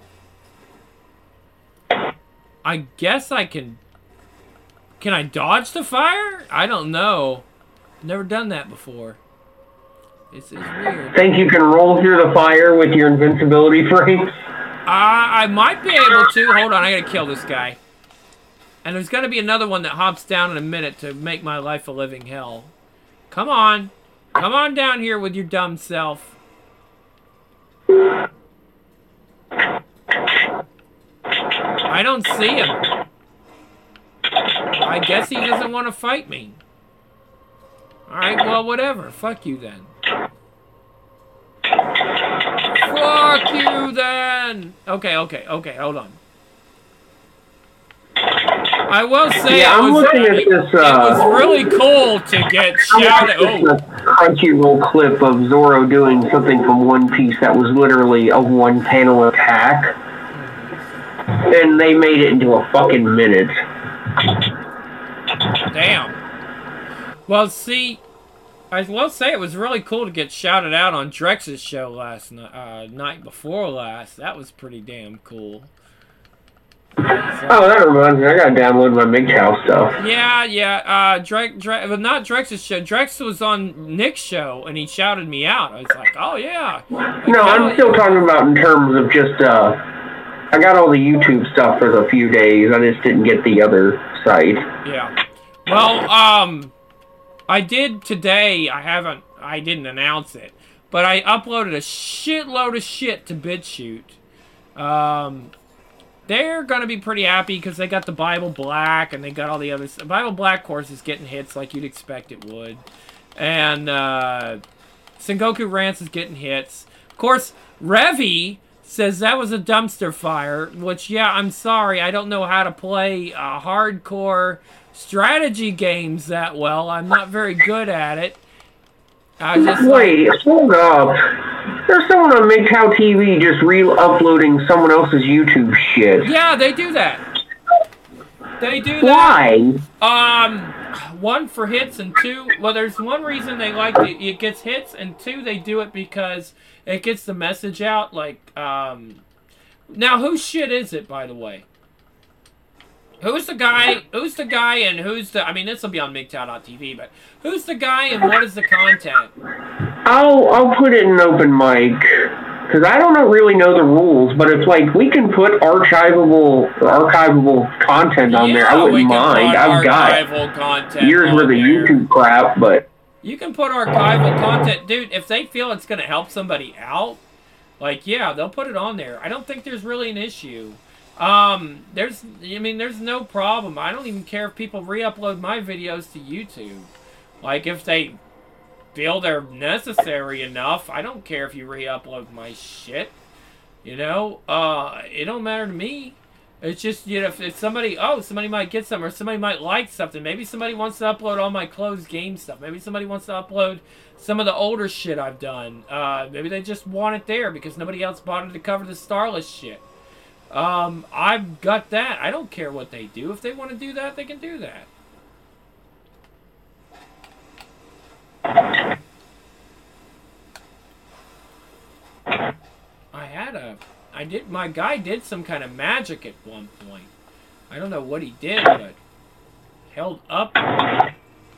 I guess I can... Can I dodge the fire? I don't know. Never done that before. This is weird. Think you can roll through the fire with your invincibility frame? Uh, I might be able to. Hold on, I gotta kill this guy. And there's gonna be another one that hops down in a minute to make my life a living hell. Come on. Come on down here with your dumb self. I don't see him. I guess he doesn't want to fight me. Alright, well, whatever. Fuck you then. Fuck you then! Okay, okay, okay, hold on. I will say Yeah, it, I'm was, looking at it, this, it was uh, really cool to get shouted. It's Oh, a Crunchyroll clip of Zoro doing something from One Piece that was literally a one-panel attack. And they made it into a fucking minute. damn. Well, see, I will say it was really cool to get shouted out on Drex's show last night, uh, night before last. That was pretty damn cool. Oh, that reminds me, I gotta download my M G T O W stuff. Yeah, yeah. Uh, Drex, Drex, but not Drex's show. Drex was on Nick's show, and he shouted me out. I was like, "Oh yeah." Like, No, I'm still talking about in terms of just, uh, I got all the YouTube stuff for the few days. I just didn't get the other site. Yeah. Well, um, I did today. I haven't. I didn't announce it, but I uploaded a shitload of shit to BitChute. Um. They're going to be pretty happy because they got the Bible Black and they got all the other stuff. Bible Black course is getting hits like you'd expect it would. And uh, Sengoku Rants is getting hits. Of course, Revy says that was a dumpster fire, which, yeah, I'm sorry. I don't know how to play uh, hardcore strategy games that well. I'm not very good at it. I just Wait, hold up. There's someone on M G T O W T V just re-uploading someone else's YouTube shit. Yeah, they do that. They do that. Why? Um, one for hits and two. Well, there's one reason they like it. It gets hits, and two, they do it because it gets the message out. Like, um, now whose shit is it, by the way? Who's the guy? Who's the guy, and who's the? I mean, this will be on M G T O W dot T V, but who's the guy, and what is the content? I'll I'll put it in open mic because I don't know, really know the rules. But if like we can put archivable archivable content on yeah, there, I we wouldn't can mind. put I've got archival content years on worth of there. YouTube crap, but You can put archival content, dude. If they feel it's gonna help somebody out, like yeah, they'll put it on there. I don't think there's really an issue. Um, there's, I mean, there's no problem. I don't even care if people re-upload my videos to YouTube. Like, if they feel they're necessary enough, I don't care if you re-upload my shit. You know, uh, it don't matter to me. It's just, you know, if, if somebody, oh, somebody might get some, or somebody might like something. Maybe somebody wants to upload all my closed game stuff. Maybe somebody wants to upload some of the older shit I've done. Uh, maybe they just want it there because nobody else bought it to cover the Starless shit. Um, I've got that. I don't care what they do. If they want to do that, they can do that. I had a... I did. My guy did some kind of magic at one point. I don't know what he did, but held up. Where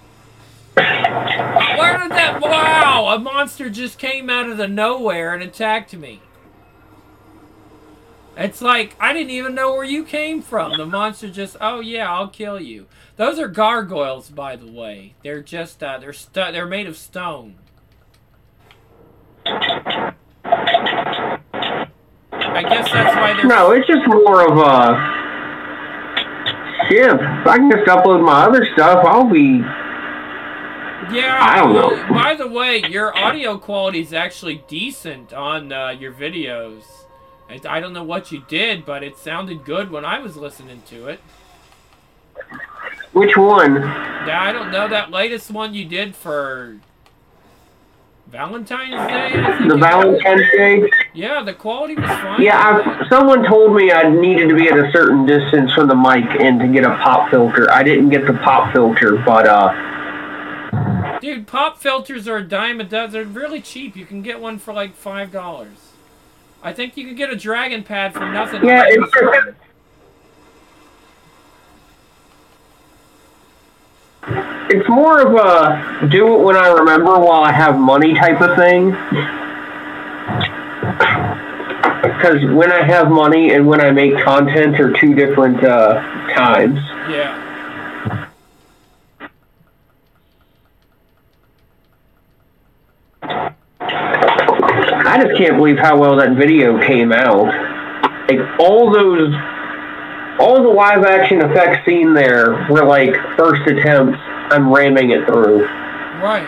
did that? Wow! A monster just came out of the nowhere and attacked me. It's like I didn't even know where you came from. The monster just, oh yeah, I'll kill you. Those are gargoyles, by the way. They're just uh, they're stu they're made of stone. I guess that's why they're... No, it's just more of a... Shit, if I can just upload my other stuff, I'll be... Yeah, I don't know. Well, by the way, your audio quality is actually decent on uh, your videos. I, I don't know what you did, but it sounded good when I was listening to it. Which one? Yeah, I don't know. That latest one you did for... Valentine's Day? I think The Valentine's Day? Yeah, the quality was fine. Yeah, I, someone told me I needed to be at a certain distance from the mic and to get a pop filter. I didn't get the pop filter, but, uh... Dude, pop filters are a dime a dozen. They're really cheap. You can get one for like five dollars. I think you could get a Dragon Pad for nothing. Yeah, it's just... It's more of a do it when I remember while I have money type of thing. Because when I have money and when I make content are two different uh, times. Yeah. I just can't believe how well that video came out. Like, all those... All the live action effects seen there were like first attempts. I'm ramming it through. Right.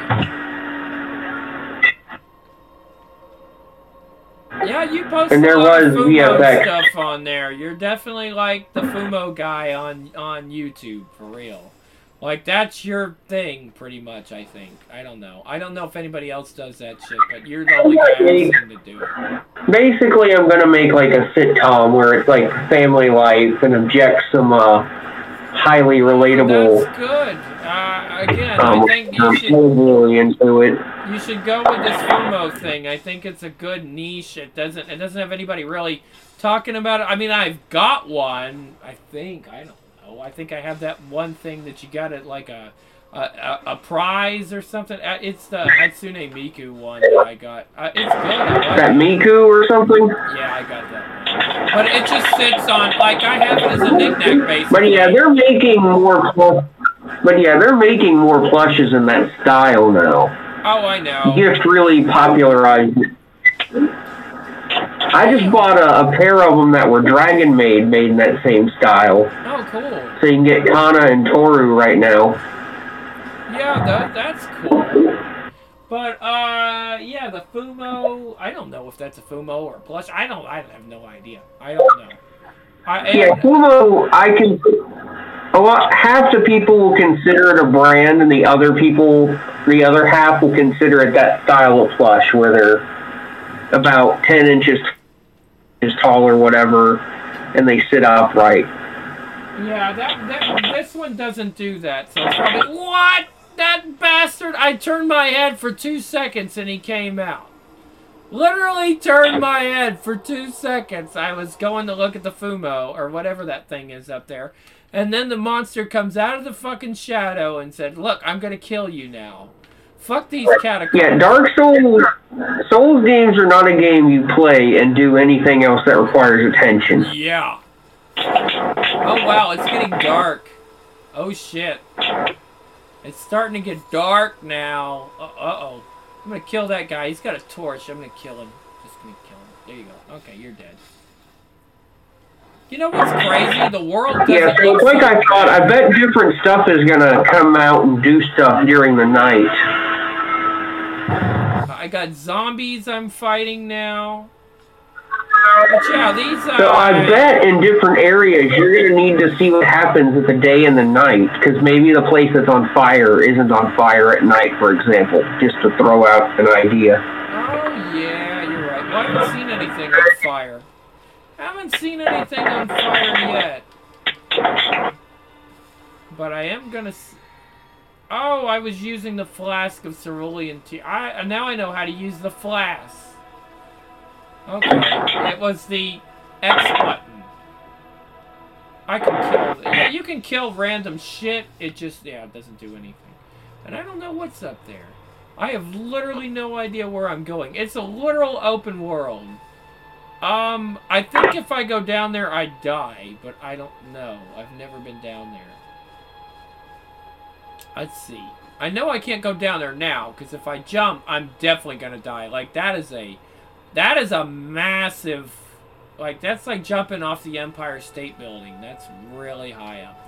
Yeah, you posted And there a lot was of V F Fumo X. stuff on there. You're definitely like the Fumo guy on on YouTube, for real. Like, that's your thing, pretty much, I think. I don't know. I don't know if anybody else does that shit, but you're the only guy I've seen to do it. Basically, I'm going to make like a sitcom where it's like family life and inject some uh, highly relatable... That's good. Uh, again, um, I think you should... really into it. You should go with this Fumo thing. I think it's a good niche. It doesn't. It doesn't have anybody really talking about it. I mean, I've got one. I think. I don't know. I think I have that one thing that you got at like a a, a prize or something. It's the Hatsune Miku one that I got. Uh, it's good. I like That it. Miku or something? Yeah, I got that one. But it just sits on like I have it as a knick-knack basically. But yeah, they're making more. Pl- but yeah, they're making more plushes in that style now. Oh, I know. Gift really popularized it. I just bought a, a pair of them that were Dragon Maid, made in that same style. Oh, cool. So you can get Kana and Toru right now. Yeah, that, that's cool. But, uh, yeah, the Fumo, I don't know if that's a Fumo or a plush. I don't, I have no idea. I don't know. I, Yeah, Fumo, I can... A lot, half the people will consider it a brand, and the other people, the other half will consider it that style of plush, where they're about ten inches tall or whatever, and they sit upright. Yeah, that, that this one doesn't do that, so it's probably... What? That bastard! I turned my head for two seconds and he came out. Literally turned my head for two seconds. I was going to look at the Fumo, or whatever that thing is up there, and then the monster comes out of the fucking shadow and said, look, I'm gonna kill you now. Fuck these catacombs. Yeah, Dark Souls, Souls games are not a game you play and do anything else that requires attention. Yeah. Oh wow, it's getting dark. Oh shit. It's starting to get dark now. Uh oh. I'm gonna kill that guy. He's got a torch. I'm gonna kill him. Just gonna kill him. There you go. Okay, you're dead. You know what's crazy? The world doesn't Yeah, so look like so I thought, I bet different stuff is gonna come out and do stuff during the night. I got zombies I'm fighting now. But yeah, these. Uh, So I bet in different areas you're going to need to see what happens with the day and the night, because maybe the place that's on fire isn't on fire at night, for example, just to throw out an idea. Oh yeah, you're right. Well, I haven't seen anything on fire. I haven't seen anything on fire yet. But I am gonna. S oh, I was using the flask of cerulean tea. I now I know how to use the flask. Okay, it was the X button. I can kill. Yeah, you can kill random shit. It just yeah, it doesn't do anything. And I don't know what's up there. I have literally no idea where I'm going. It's a literal open world. Um, I think if I go down there, I die, but I don't know. I've never been down there. Let's see. I know I can't go down there now, because if I jump, I'm definitely gonna die. Like, that is a... That is a massive... Like, that's like jumping off the Empire State Building. That's really high up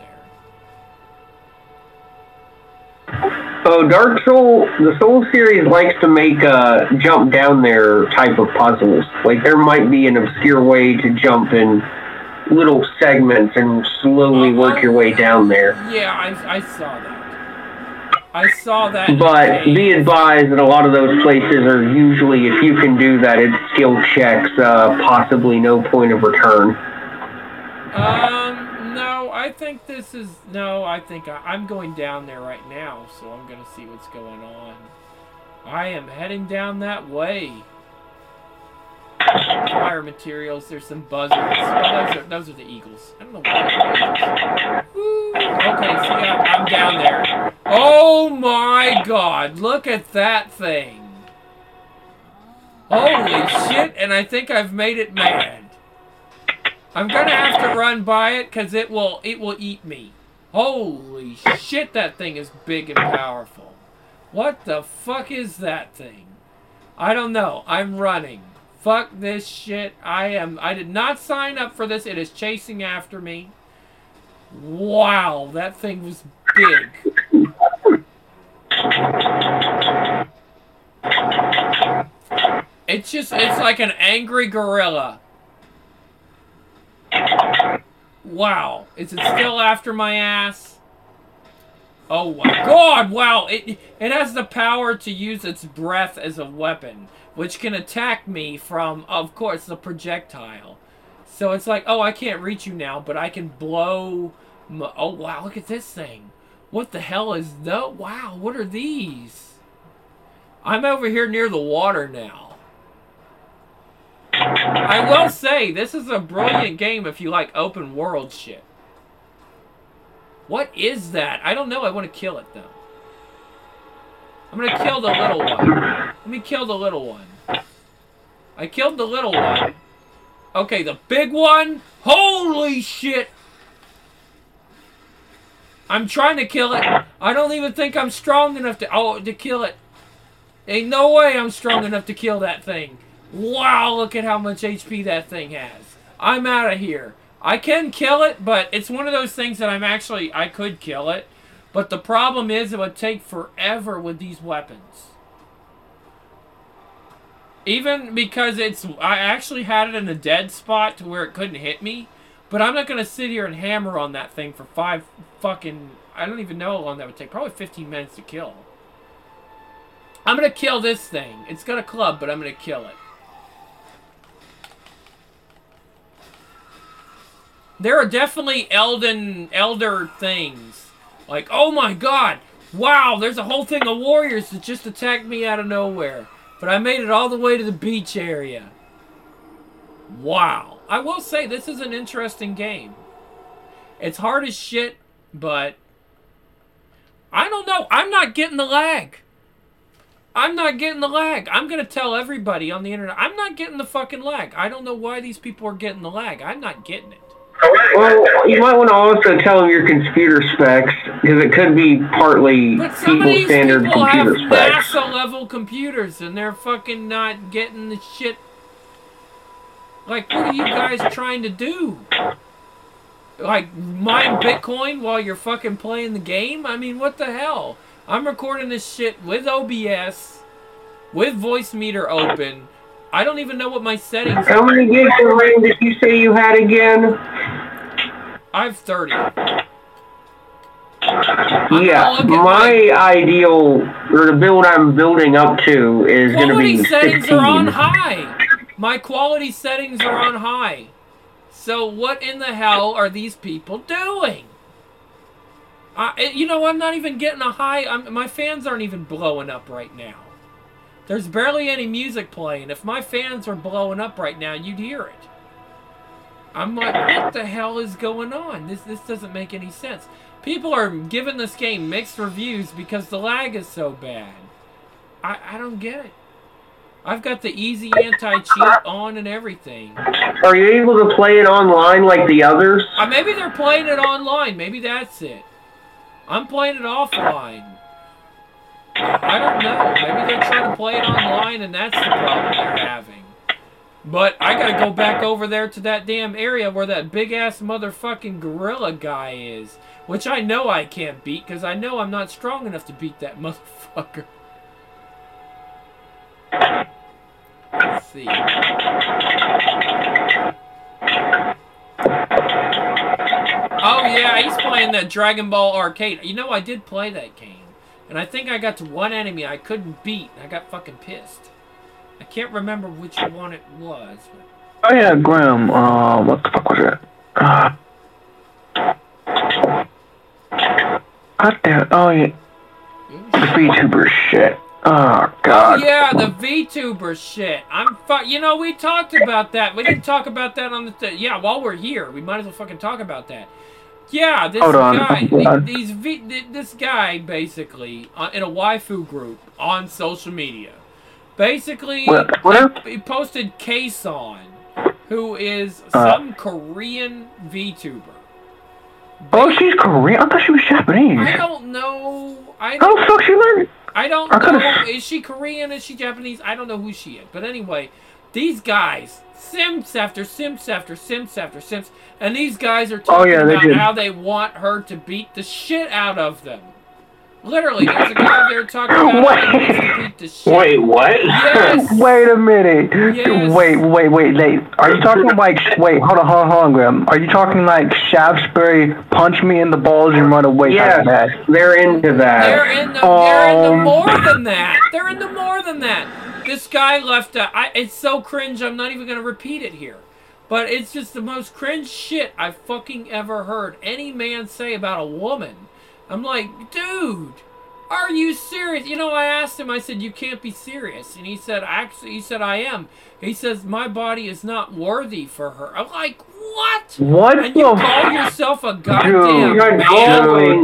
there. Oh, Dark Soul, the Soul series likes to make uh, jump down there type of puzzles. Like, there might be an obscure way to jump in little segments and slowly Oh, work oh, your way down there. Yeah, I, I saw that. I saw that. But be advised that a lot of those places are usually, if you can do that, it's skill checks, uh, possibly no point of return. Um, no, I think this is... No, I think I, I'm going down there right now, so I'm going to see what's going on. I am heading down that way. Fire materials, there's some buzzards. Oh, those are, those are the eagles. I don't know why they're eagles. Woo. Okay, see, I'm, I'm down there. Oh my god, look at that thing. Holy shit, and I think I've made it mad. I'm gonna have to run by it, because it will, it will eat me. Holy shit, that thing is big and powerful. What the fuck is that thing? I don't know, I'm running. Fuck this shit. I am, I did not sign up for this. It is chasing after me. Wow, that thing was big. It's just, it's like an angry gorilla. Wow. Is it still after my ass? Oh my god, wow. It, it has the power to use its breath as a weapon, which can attack me from, of course, the projectile. So it's like, oh, I can't reach you now, but I can blow... My, oh, wow, look at this thing. What the hell is that? Wow, what are these? I'm over here near the water now. I will say, this is a brilliant game if you like open world shit. What is that? I don't know. I want to kill it, though. I'm going to kill the little one. Let me kill the little one. I killed the little one. Okay, the big one? Holy shit! I'm trying to kill it. I don't even think I'm strong enough to... Oh, to kill it. Ain't no way I'm strong enough to kill that thing. Wow, look at how much H P that thing has. I'm out of here. I can kill it, but it's one of those things that I'm actually... I could kill it. But the problem is it would take forever with these weapons. Even because it's... I actually had it in a dead spot to where it couldn't hit me. But I'm not going to sit here and hammer on that thing for five fucking... I don't even know how long that would take. Probably fifteen minutes to kill. I'm going to kill this thing. It's got a club, but I'm going to kill it. There are definitely Elden, elder things. Like, oh my god, wow, there's a whole thing of warriors that just attacked me out of nowhere. But I made it all the way to the beach area. Wow. I will say, this is an interesting game. It's hard as shit, but... I don't know, I'm not getting the lag. I'm not getting the lag. I'm going to tell everybody on the internet, I'm not getting the fucking lag. I don't know why these people are getting the lag. I'm not getting it. Well, you might want to also tell them your computer specs, because it could be partly But some of people's these standard people computer have specs. NASA level computers and they're fucking not getting the shit. Like, what are you guys trying to do? Like, mine Bitcoin while you're fucking playing the game? I mean, what the hell? I'm recording this shit with O B S, with voice meter open, I don't even know what my settings How are. many gigs of RAM did you say you had again? I have thirty. Yeah, look at my, my- ideal, or the build I'm building up to is going to Quality be settings sixteen. are on high. My quality settings are on high. So what in the hell are these people doing? I, you know, I'm not even getting a high. I'm, my fans aren't even blowing up right now. There's barely any music playing. If my fans were blowing up right now, you'd hear it. I'm like, what the hell is going on? This this doesn't make any sense. People are giving this game mixed reviews because the lag is so bad. I, I don't get it. I've got the easy anti-cheat on and everything. Are you able to play it online like the others? Uh, maybe they're playing it online. Maybe that's it. I'm playing it offline. I don't know. Maybe they're trying to play it online and that's the problem they're having. But I gotta go back over there to that damn area where that big-ass motherfucking gorilla guy is. Which I know I can't beat, because I know I'm not strong enough to beat that motherfucker. Let's see. Oh yeah, he's playing that Dragon Ball Arcade. You know, I did play that game. And I think I got to one enemy I couldn't beat. And I got fucking pissed. I can't remember which one it was. But... Oh yeah, Graham. Uh, what the fuck was it? Uh, what the? Oh yeah, the VTuber shit. Oh god. Oh yeah, the VTuber shit. I'm fu- You know, we talked about that. We didn't talk about that on the. Th yeah, while we're here, we might as well fucking talk about that. Yeah, this Hold on. guy, Hold on. th these v th this guy basically uh, in a waifu group on social media. Basically, What? What? he posted Kason, who is Uh. some Korean VTuber. Oh, she's Korean. I thought she was Japanese. I don't know. I How don't, the fuck she learned? I don't I could've- know. Is she Korean? Is she Japanese? I don't know who she is. But anyway, these guys, simps after simps after simps after simps, and these guys are Oh, talking yeah, they about did. how they want her to beat the shit out of them. Literally, there's a guy there talking about how he wants to beat the shit. Wait, what? Yes. Wait a minute. Yes. Wait, wait, wait, wait. Are you talking like? Wait, hold on, hold on, hold on, Graham. Are you talking like Shaftesbury? Punch me in the balls and run away. Yes, Like that? they're into that. They're in the, they're in the Um, more than that. They're in the more than that. This guy left a, I, it's so cringe, I'm not even going to repeat it here. But it's just the most cringe shit I've fucking ever heard any man say about a woman. I'm like, dude, are you serious? You know, I asked him, I said, you can't be serious. And he said, actually, he said, I am. He says, my body is not worthy for her. I'm like, what? What And you the call f- yourself a goddamn You're man? going.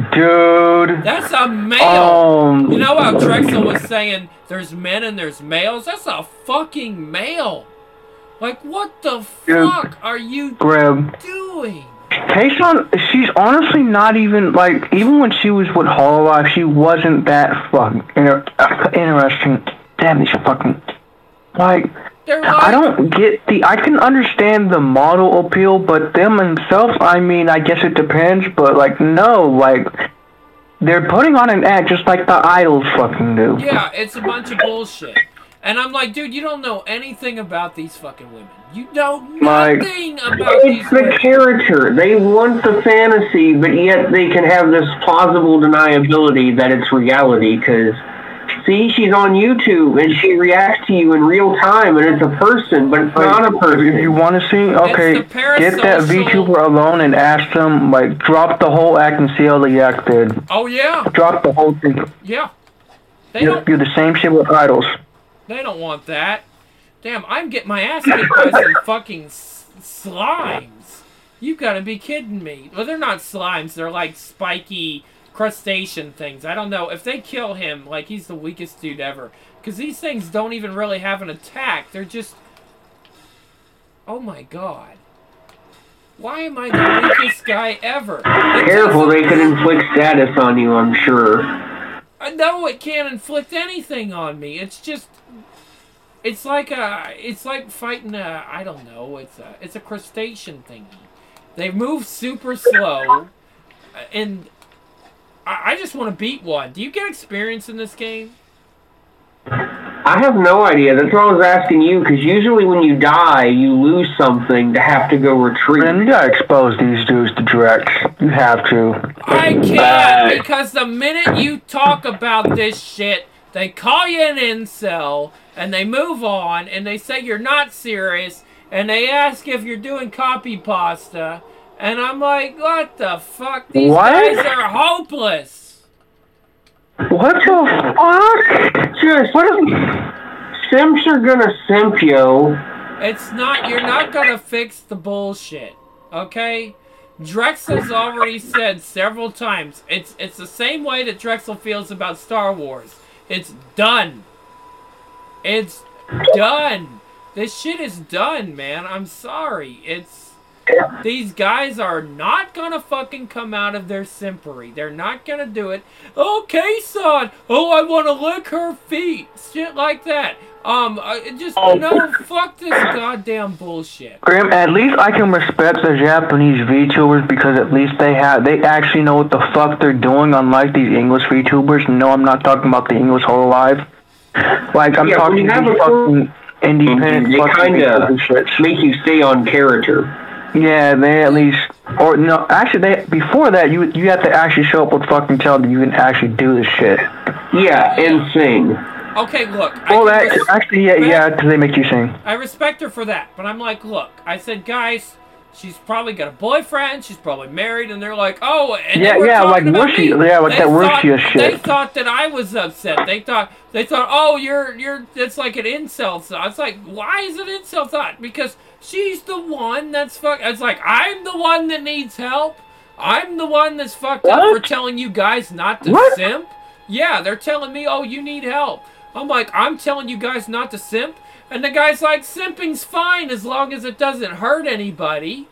dude? That's a male. Um, You know how Drexel was saying there's men and there's males? That's a fucking male. Like, what the Dude. fuck are you Graham. doing? Kason, she's honestly not even like. Even when she was with Hololive, she wasn't that fucking inter interesting. Damn these fucking like. They're like, I don't get the. I can understand the model appeal, but them themselves. I mean, I guess it depends. But like, no, like they're putting on an act just like the idols fucking do. yeah, it's a bunch of bullshit. And I'm like, dude, you don't know anything about these fucking women. You know Like- nothing about these It's the women. character. They want the fantasy, but yet they can have this plausible deniability that it's reality. Because, see, she's on YouTube and she reacts to you in real time, and it's a person, but it's not a If person. you want to see, okay, the get that parasocial- VTuber alone and ask them, like, drop the whole act and see how the act did. Oh, yeah. Drop the whole thing. Yeah. They You'll don't, do the same shit with idols. they don't want that. Damn, I'm getting my ass kicked by some fucking s slimes. You've got to be kidding me. Well, they're not slimes. They're like spiky crustacean things. I don't know. If they kill him, like, he's the weakest dude ever. Because these things don't even really have an attack. They're just... Oh, my God. Why am I the weakest guy ever? It Careful, doesn't- they could inflict status on you, I'm sure. I know it can't inflict anything on me. It's just... It's like a... It's like fighting a... I don't know. It's a, it's a crustacean thingy. They move super slow. And... I, I just want to beat one. Do you get experience in this game? I have no idea. That's why I was asking you, because usually when you die, you lose something to have to go retrieve. Man, you gotta expose these dudes to Drex. You have to. I can't, because the minute you talk about this shit, they call you an incel, and they move on, and they say you're not serious, and they ask if you're doing copy pasta, and I'm like, what the fuck? These What? guys are hopeless. What the fuck? Just, what if simps are gonna simp, yo? It's not, you're not gonna fix the bullshit, okay? Drexel's already said several times, it's it's the same way that Drexel feels about Star Wars. It's done. It's done. This shit is done, man. I'm sorry. It's... These guys are not gonna fucking come out of their simpery. They're not gonna do it. Okay, son. Oh, I want to lick her feet. Shit like that. Um, I, just, no, fuck this goddamn bullshit. Grim, at least I can respect the Japanese VTubers because at least they have, they actually know what the fuck they're doing, unlike these English VTubers. No, I'm not talking about the English Hololive. Like, I'm Yeah, talking when you have these a fucking independent They fucking kind of shits. make you stay on character. Yeah, they at least, or no, actually, they before that, you you have to actually show up with fucking talent that you can actually do this shit. Yeah, and sing. Okay, look. Well, I can that, res- actually, yeah, yeah, because they make you sing. I respect her for that, but I'm like, look, I said, guys, she's probably got a boyfriend, she's probably married, and they're like, oh, and Yeah, they were yeah, talking like about Rushy- me. yeah, like They that thought- Rushy shit. They thought that I was upset. They thought, they thought, oh, you're, you're, it's like an incel thought. It's like, why is it incel thought? Because she's the one that's fuck. It's like, I'm the one that needs help. I'm the one that's fucked up for What? telling you guys not to What? simp. Yeah, they're telling me, oh, you need help. I'm like, I'm telling you guys not to simp. And the guy's like, simping's fine as long as it doesn't hurt anybody.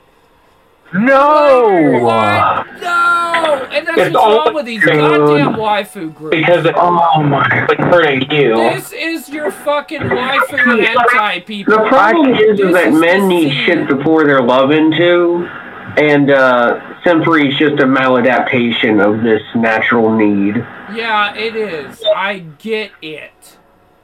No! What? No! And that's It's what's wrong all with these good. goddamn waifu groups. Because it's Oh my. like hurting you. This is your fucking waifu anti people. The problem is, This is that is men the need scene. shit to pour their love into, and uh, simpery is just a maladaptation of this natural need. Yeah, it is. I get it.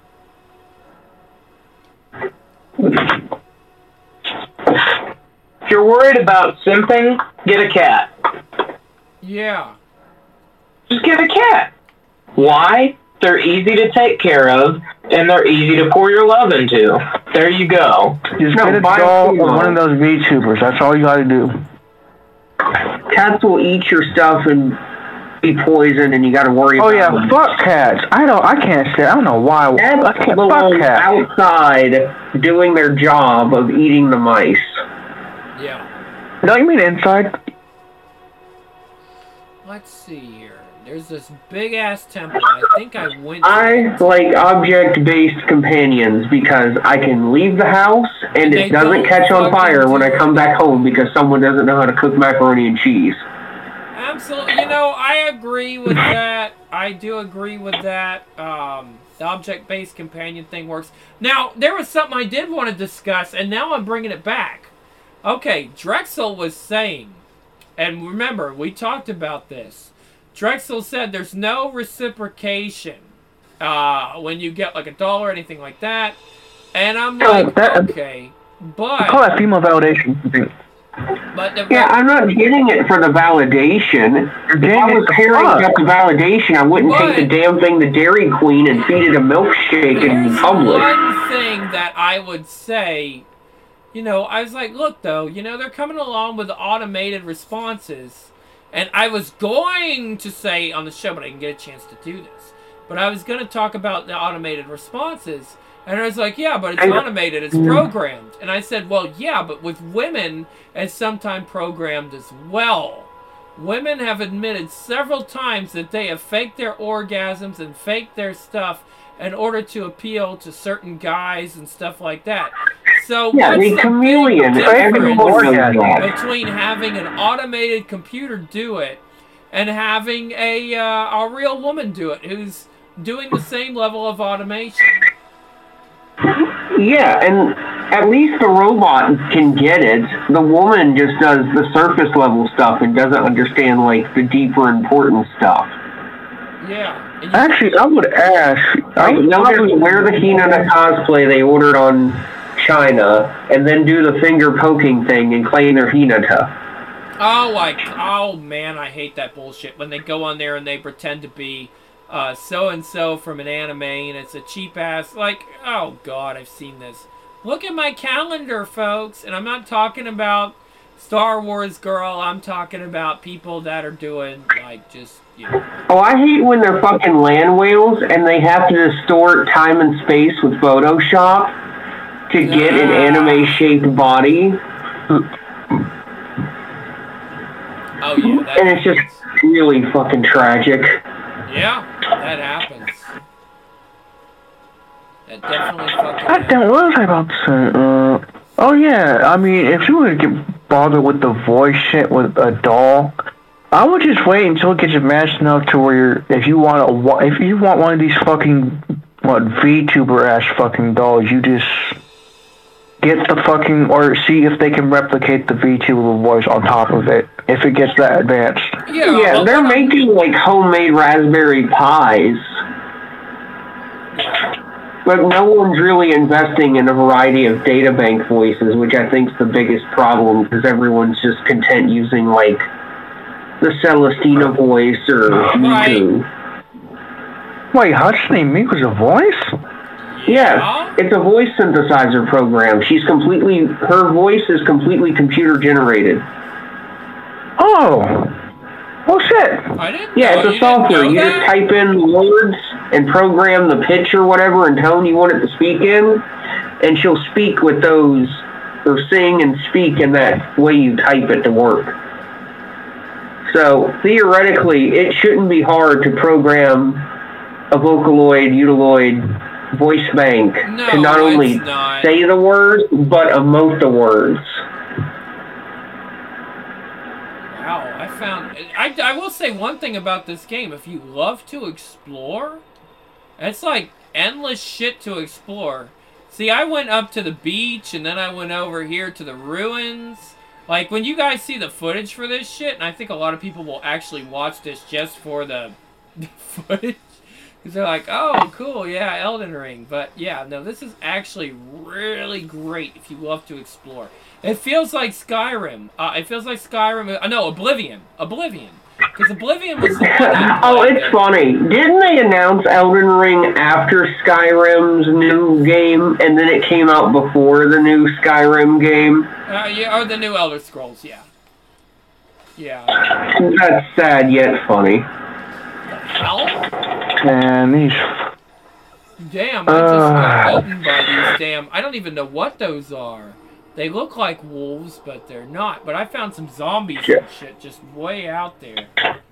If you're worried about simping, get a cat. Yeah. Just get a cat. Why? They're easy to take care of, and they're easy to pour your love into. There you go. Just No, get a buy a doll female. or one of those VTubers. That's all you gotta do. Cats will eat your stuff and be poisoned, and you got to worry Oh about yeah, them. fuck cats. I don't. I can't say. I don't know why. I Cats can't. Fuck belong cats. outside doing their job of eating the mice. Yeah. No, you mean inside? Let's see here. There's this big ass temple. I think I went to I like object-based companions because I can leave the house and They it doesn't don't catch on fucking fire when do I come back home because someone doesn't know how to cook macaroni and cheese. Absolutely. You know, I agree with that. I do agree with that. Um, the object-based companion thing works. Now, there was something I did want to discuss, and now I'm bringing it back. Okay, Drexel was saying, and remember, we talked about this. Drexel said there's no reciprocation uh, when you get like a doll or anything like that. And I'm Yeah, like, that- okay, I call but, that female validation. but the, Yeah, I'm not getting it for the validation. You're If getting I it was the caring fuck. about the validation, I wouldn't take the But- damn thing to Dairy Queen and feed it a milkshake in Here's public. one thing that I would say, you know, I was like, look, though, you know, they're coming along with automated responses. And I was going to say on the show, but I didn't get a chance to do this. But I was going to talk about the automated responses. And I was like, yeah, but it's automated, it's programmed. And I said, well, yeah, but with women, it's sometimes programmed as well. Women have admitted several times that they have faked their orgasms and faked their stuff in order to appeal to certain guys and stuff like that. So Yeah, what's the the chameleon. big Everyone knows difference that. between having an automated computer do it and having a uh, a real woman do it who's doing the same level of automation? Yeah, and at least the robot can get it. The woman just does the surface level stuff and doesn't understand like the deeper important stuff. Yeah. And you, Actually, I would ask. I would They'll just probably, wear the Hinata cosplay they ordered on China, and then do the finger poking thing and claim they're Hinata. oh, like, oh man, I hate that bullshit when they go on there and they pretend to be uh, so-and-so from an anime, and it's a cheap-ass, like, oh god, I've seen this. Look at my calendar, folks, and I'm not talking about Star Wars Girl, I'm talking about people that are doing, like, just, you know. Oh, I hate when they're fucking land whales and they have to distort time and space with Photoshop to get an anime-shaped body. Oh, yeah, that And it's just really fucking tragic. Yeah, that happens. That definitely fucking I happens. don't. What was I about to say? Uh, oh yeah. I mean, if you would get bothered with the voice shit with a doll, I would just wait until it gets advanced enough to where you're, if you want a, if you want one of these fucking what VTuber ass fucking dolls, you just get the fucking, or see if they can replicate the VTuber voice on top of it if it gets that advanced. Yeah, Yeah, well, they're what I'm- making like homemade Raspberry Pis. But no one's really investing in a variety of data bank voices, which I think is the biggest problem, because everyone's just content using, like, the Celestina voice or Miku. Wait, Hatsune Miku's a voice? Yes, it's a voice synthesizer program. She's completely, her voice is completely computer generated. Oh. Oh shit. I didn't Yeah, know. it's You a didn't software. know You that? just type in words and program the pitch or whatever and tone you want it to speak in, and she'll speak with those, or sing and speak in that way you type it to work. So, theoretically, it shouldn't be hard to program a Vocaloid, Utiloid voice bank No, to not only it's not. say the words, but emote the words. Wow, I found... I, I will say one thing about this game. If you love to explore, it's like endless shit to explore. See, I went up to the beach, and then I went over here to the ruins. Like, when you guys see the footage for this shit, and I think a lot of people will actually watch this just for the footage, because they're like, oh, cool, yeah, Elden Ring. But, yeah, no, this is actually really great if you love to explore. It feels like Skyrim. Uh, it feels like Skyrim. Uh, no, Oblivion. Oblivion. Because Oblivion was the one that Oh, played it's it. funny. Didn't they announce Elden Ring after Skyrim's new game, and then it came out before the new Skyrim game? Uh, yeah, or the new Elder Scrolls, yeah. Yeah. That's sad yet funny. Hell? Man, these. Damn, I just got Uh. eaten by these damn... I don't even know what those are. They look like wolves, but they're not. But I found some zombies Yeah. and shit just way out there.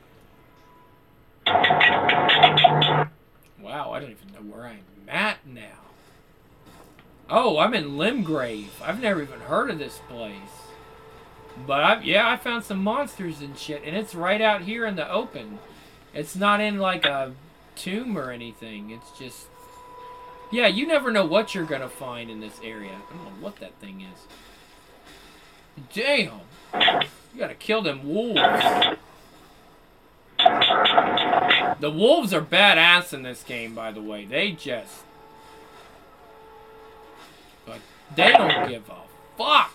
Wow, I don't even know where I'm at now. Oh, I'm in Limgrave. I've never even heard of this place. But, I, yeah, I found some monsters and shit, and it's right out here in the open. It's not in, like, a tomb or anything. It's just... Yeah, you never know what you're gonna find in this area. I don't know what that thing is. Damn! You gotta kill them wolves. The wolves are badass in this game, by the way. They just... Like, they don't give a fuck!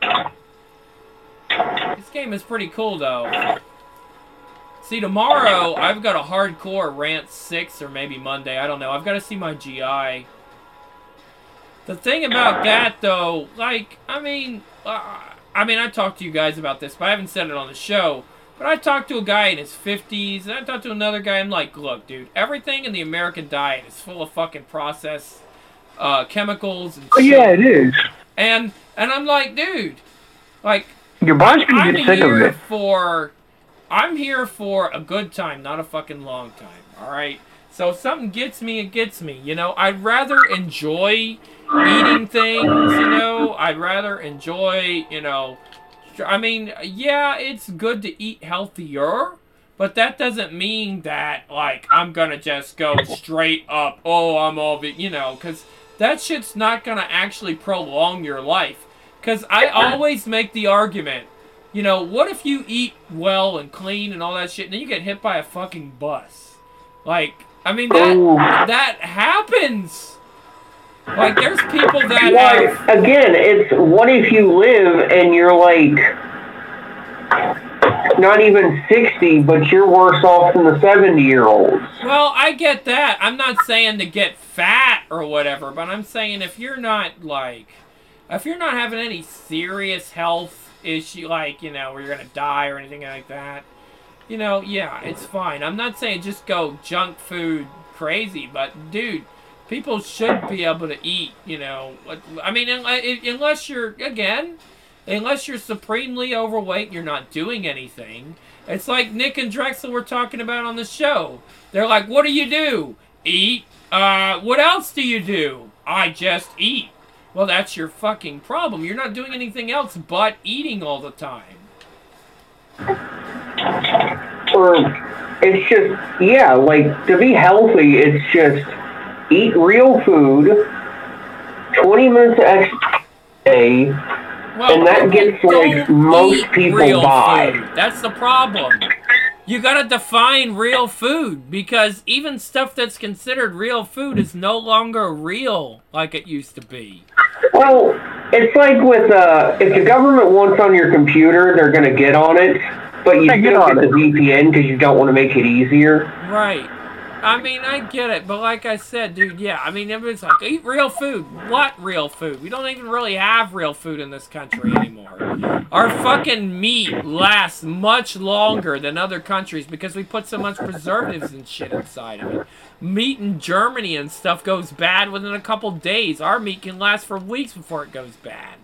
This game is pretty cool, though. See, tomorrow, I've got a hardcore Rant six, or maybe Monday, I don't know. I've got to see my G I. The thing about that, though, like, I mean, uh, I mean, I talked to you guys about this, but I haven't said it on the show. But I talked to a guy in his fifties, and I talked to another guy, I'm like, look, dude, everything in the American diet is full of fucking processed uh, chemicals and Oh shit. yeah, it is. And, and I'm like, dude, like, Your body's gonna I'm get sick of here it. for... I'm here for a good time, not a fucking long time, alright? So if something gets me, it gets me, you know? I'd rather enjoy eating things, you know? I'd rather enjoy, you know... I mean, yeah, it's good to eat healthier, but that doesn't mean that, like, I'm gonna just go straight up, oh, I'm all... You know, because that shit's not gonna actually prolong your life. Because I always make the argument... You know, what if you eat well and clean and all that shit, and then you get hit by a fucking bus? Like, I mean, that Ooh. that happens. Like, there's people that But have... again, it's what if you live and you're like not even sixty, but you're worse off than the seventy-year-olds. Well, I get that. I'm not saying to get fat or whatever, but I'm saying if you're not, like... If you're not having any serious health issue, like, you know, where you're going to die or anything like that, you know, yeah, it's fine. I'm not saying just go junk food crazy, but, dude... People should be able to eat, you know. I mean, unless you're, again, unless you're supremely overweight and you're not doing anything. It's like Nick and Drexel were talking about on the show. They're like, what do you do? Eat? Uh, what else do you do? I just eat. Well, that's your fucking problem. You're not doing anything else but eating all the time. Or it's just, yeah, like, to be healthy, it's just... Eat real food, twenty minutes of exercise a day, well, and that gets like most people by. Food. That's the problem. You gotta define real food, because even stuff that's considered real food is no longer real like it used to be. Well, it's like with, uh, if the government wants on your computer, they're gonna get on it, but you still get the V P N because you don't want to make it easier. Right. I mean, I get it, but like I said, dude, yeah, I mean, everybody's like, eat real food. What real food? We don't even really have real food in this country anymore. Our fucking meat lasts much longer than other countries because we put so much preservatives and shit inside of it. Meat in Germany and stuff goes bad within a couple days. Our meat can last for weeks before it goes bad.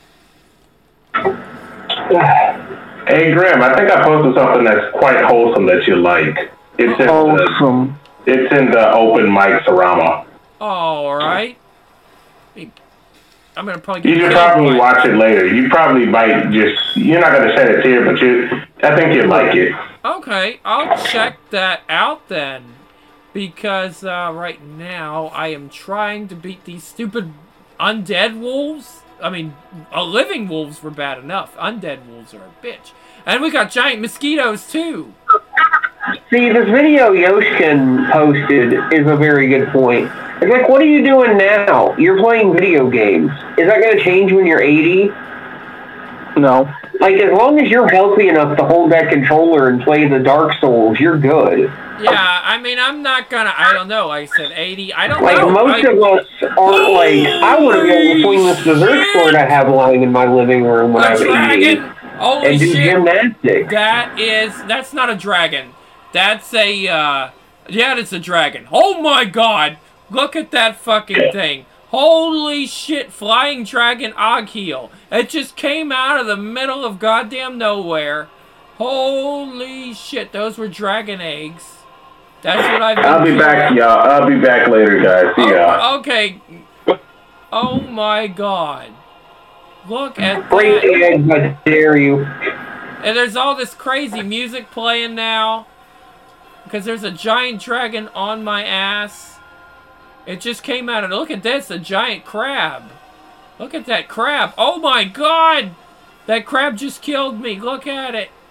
Hey, Graham, I think I posted something that's quite wholesome that you like. It's in Wholesome. the, it's in the open mic Sarama. All right. I'm gonna probably get You should probably watch it later. You probably might just, you're not going to shed a tear, but you, I think you'd like it. Okay, I'll check that out then. Because uh, right now I am trying to beat these stupid undead wolves. I mean, uh, living wolves were bad enough. Undead wolves are a bitch. And we got giant mosquitoes too. See, this video Yoshkin posted is a very good point. It's like, what are you doing now? You're playing video games. Is that going to change when you're eighty? No. Like, as long as you're healthy enough to hold that controller and play the Dark Souls, you're good. Yeah, I mean, I'm not gonna, I don't know, like I said, eighty, I don't like, know. Like, most I, of us aren't like, I want to be able to swing this dessert sword I have lying in my living room when I'm eighty. Holy and do shit. gymnastics. That is, that's not a dragon. That's a, uh, yeah, it's a dragon. Oh my god! Look at that fucking thing. Holy shit, flying dragon Ogheel. It just came out of the middle of goddamn nowhere. Holy shit, those were dragon eggs. That's what I've been I'll be doing. back, y'all. I'll be back later, guys. See y'all. Oh, okay. Oh my god. Look at Break that. the eggs, I dare you. And there's all this crazy music playing now. Because there's a giant dragon on my ass. It just came out of... Look at this, a giant crab. Look at that crab. Oh my god! That crab just killed me. Look at it.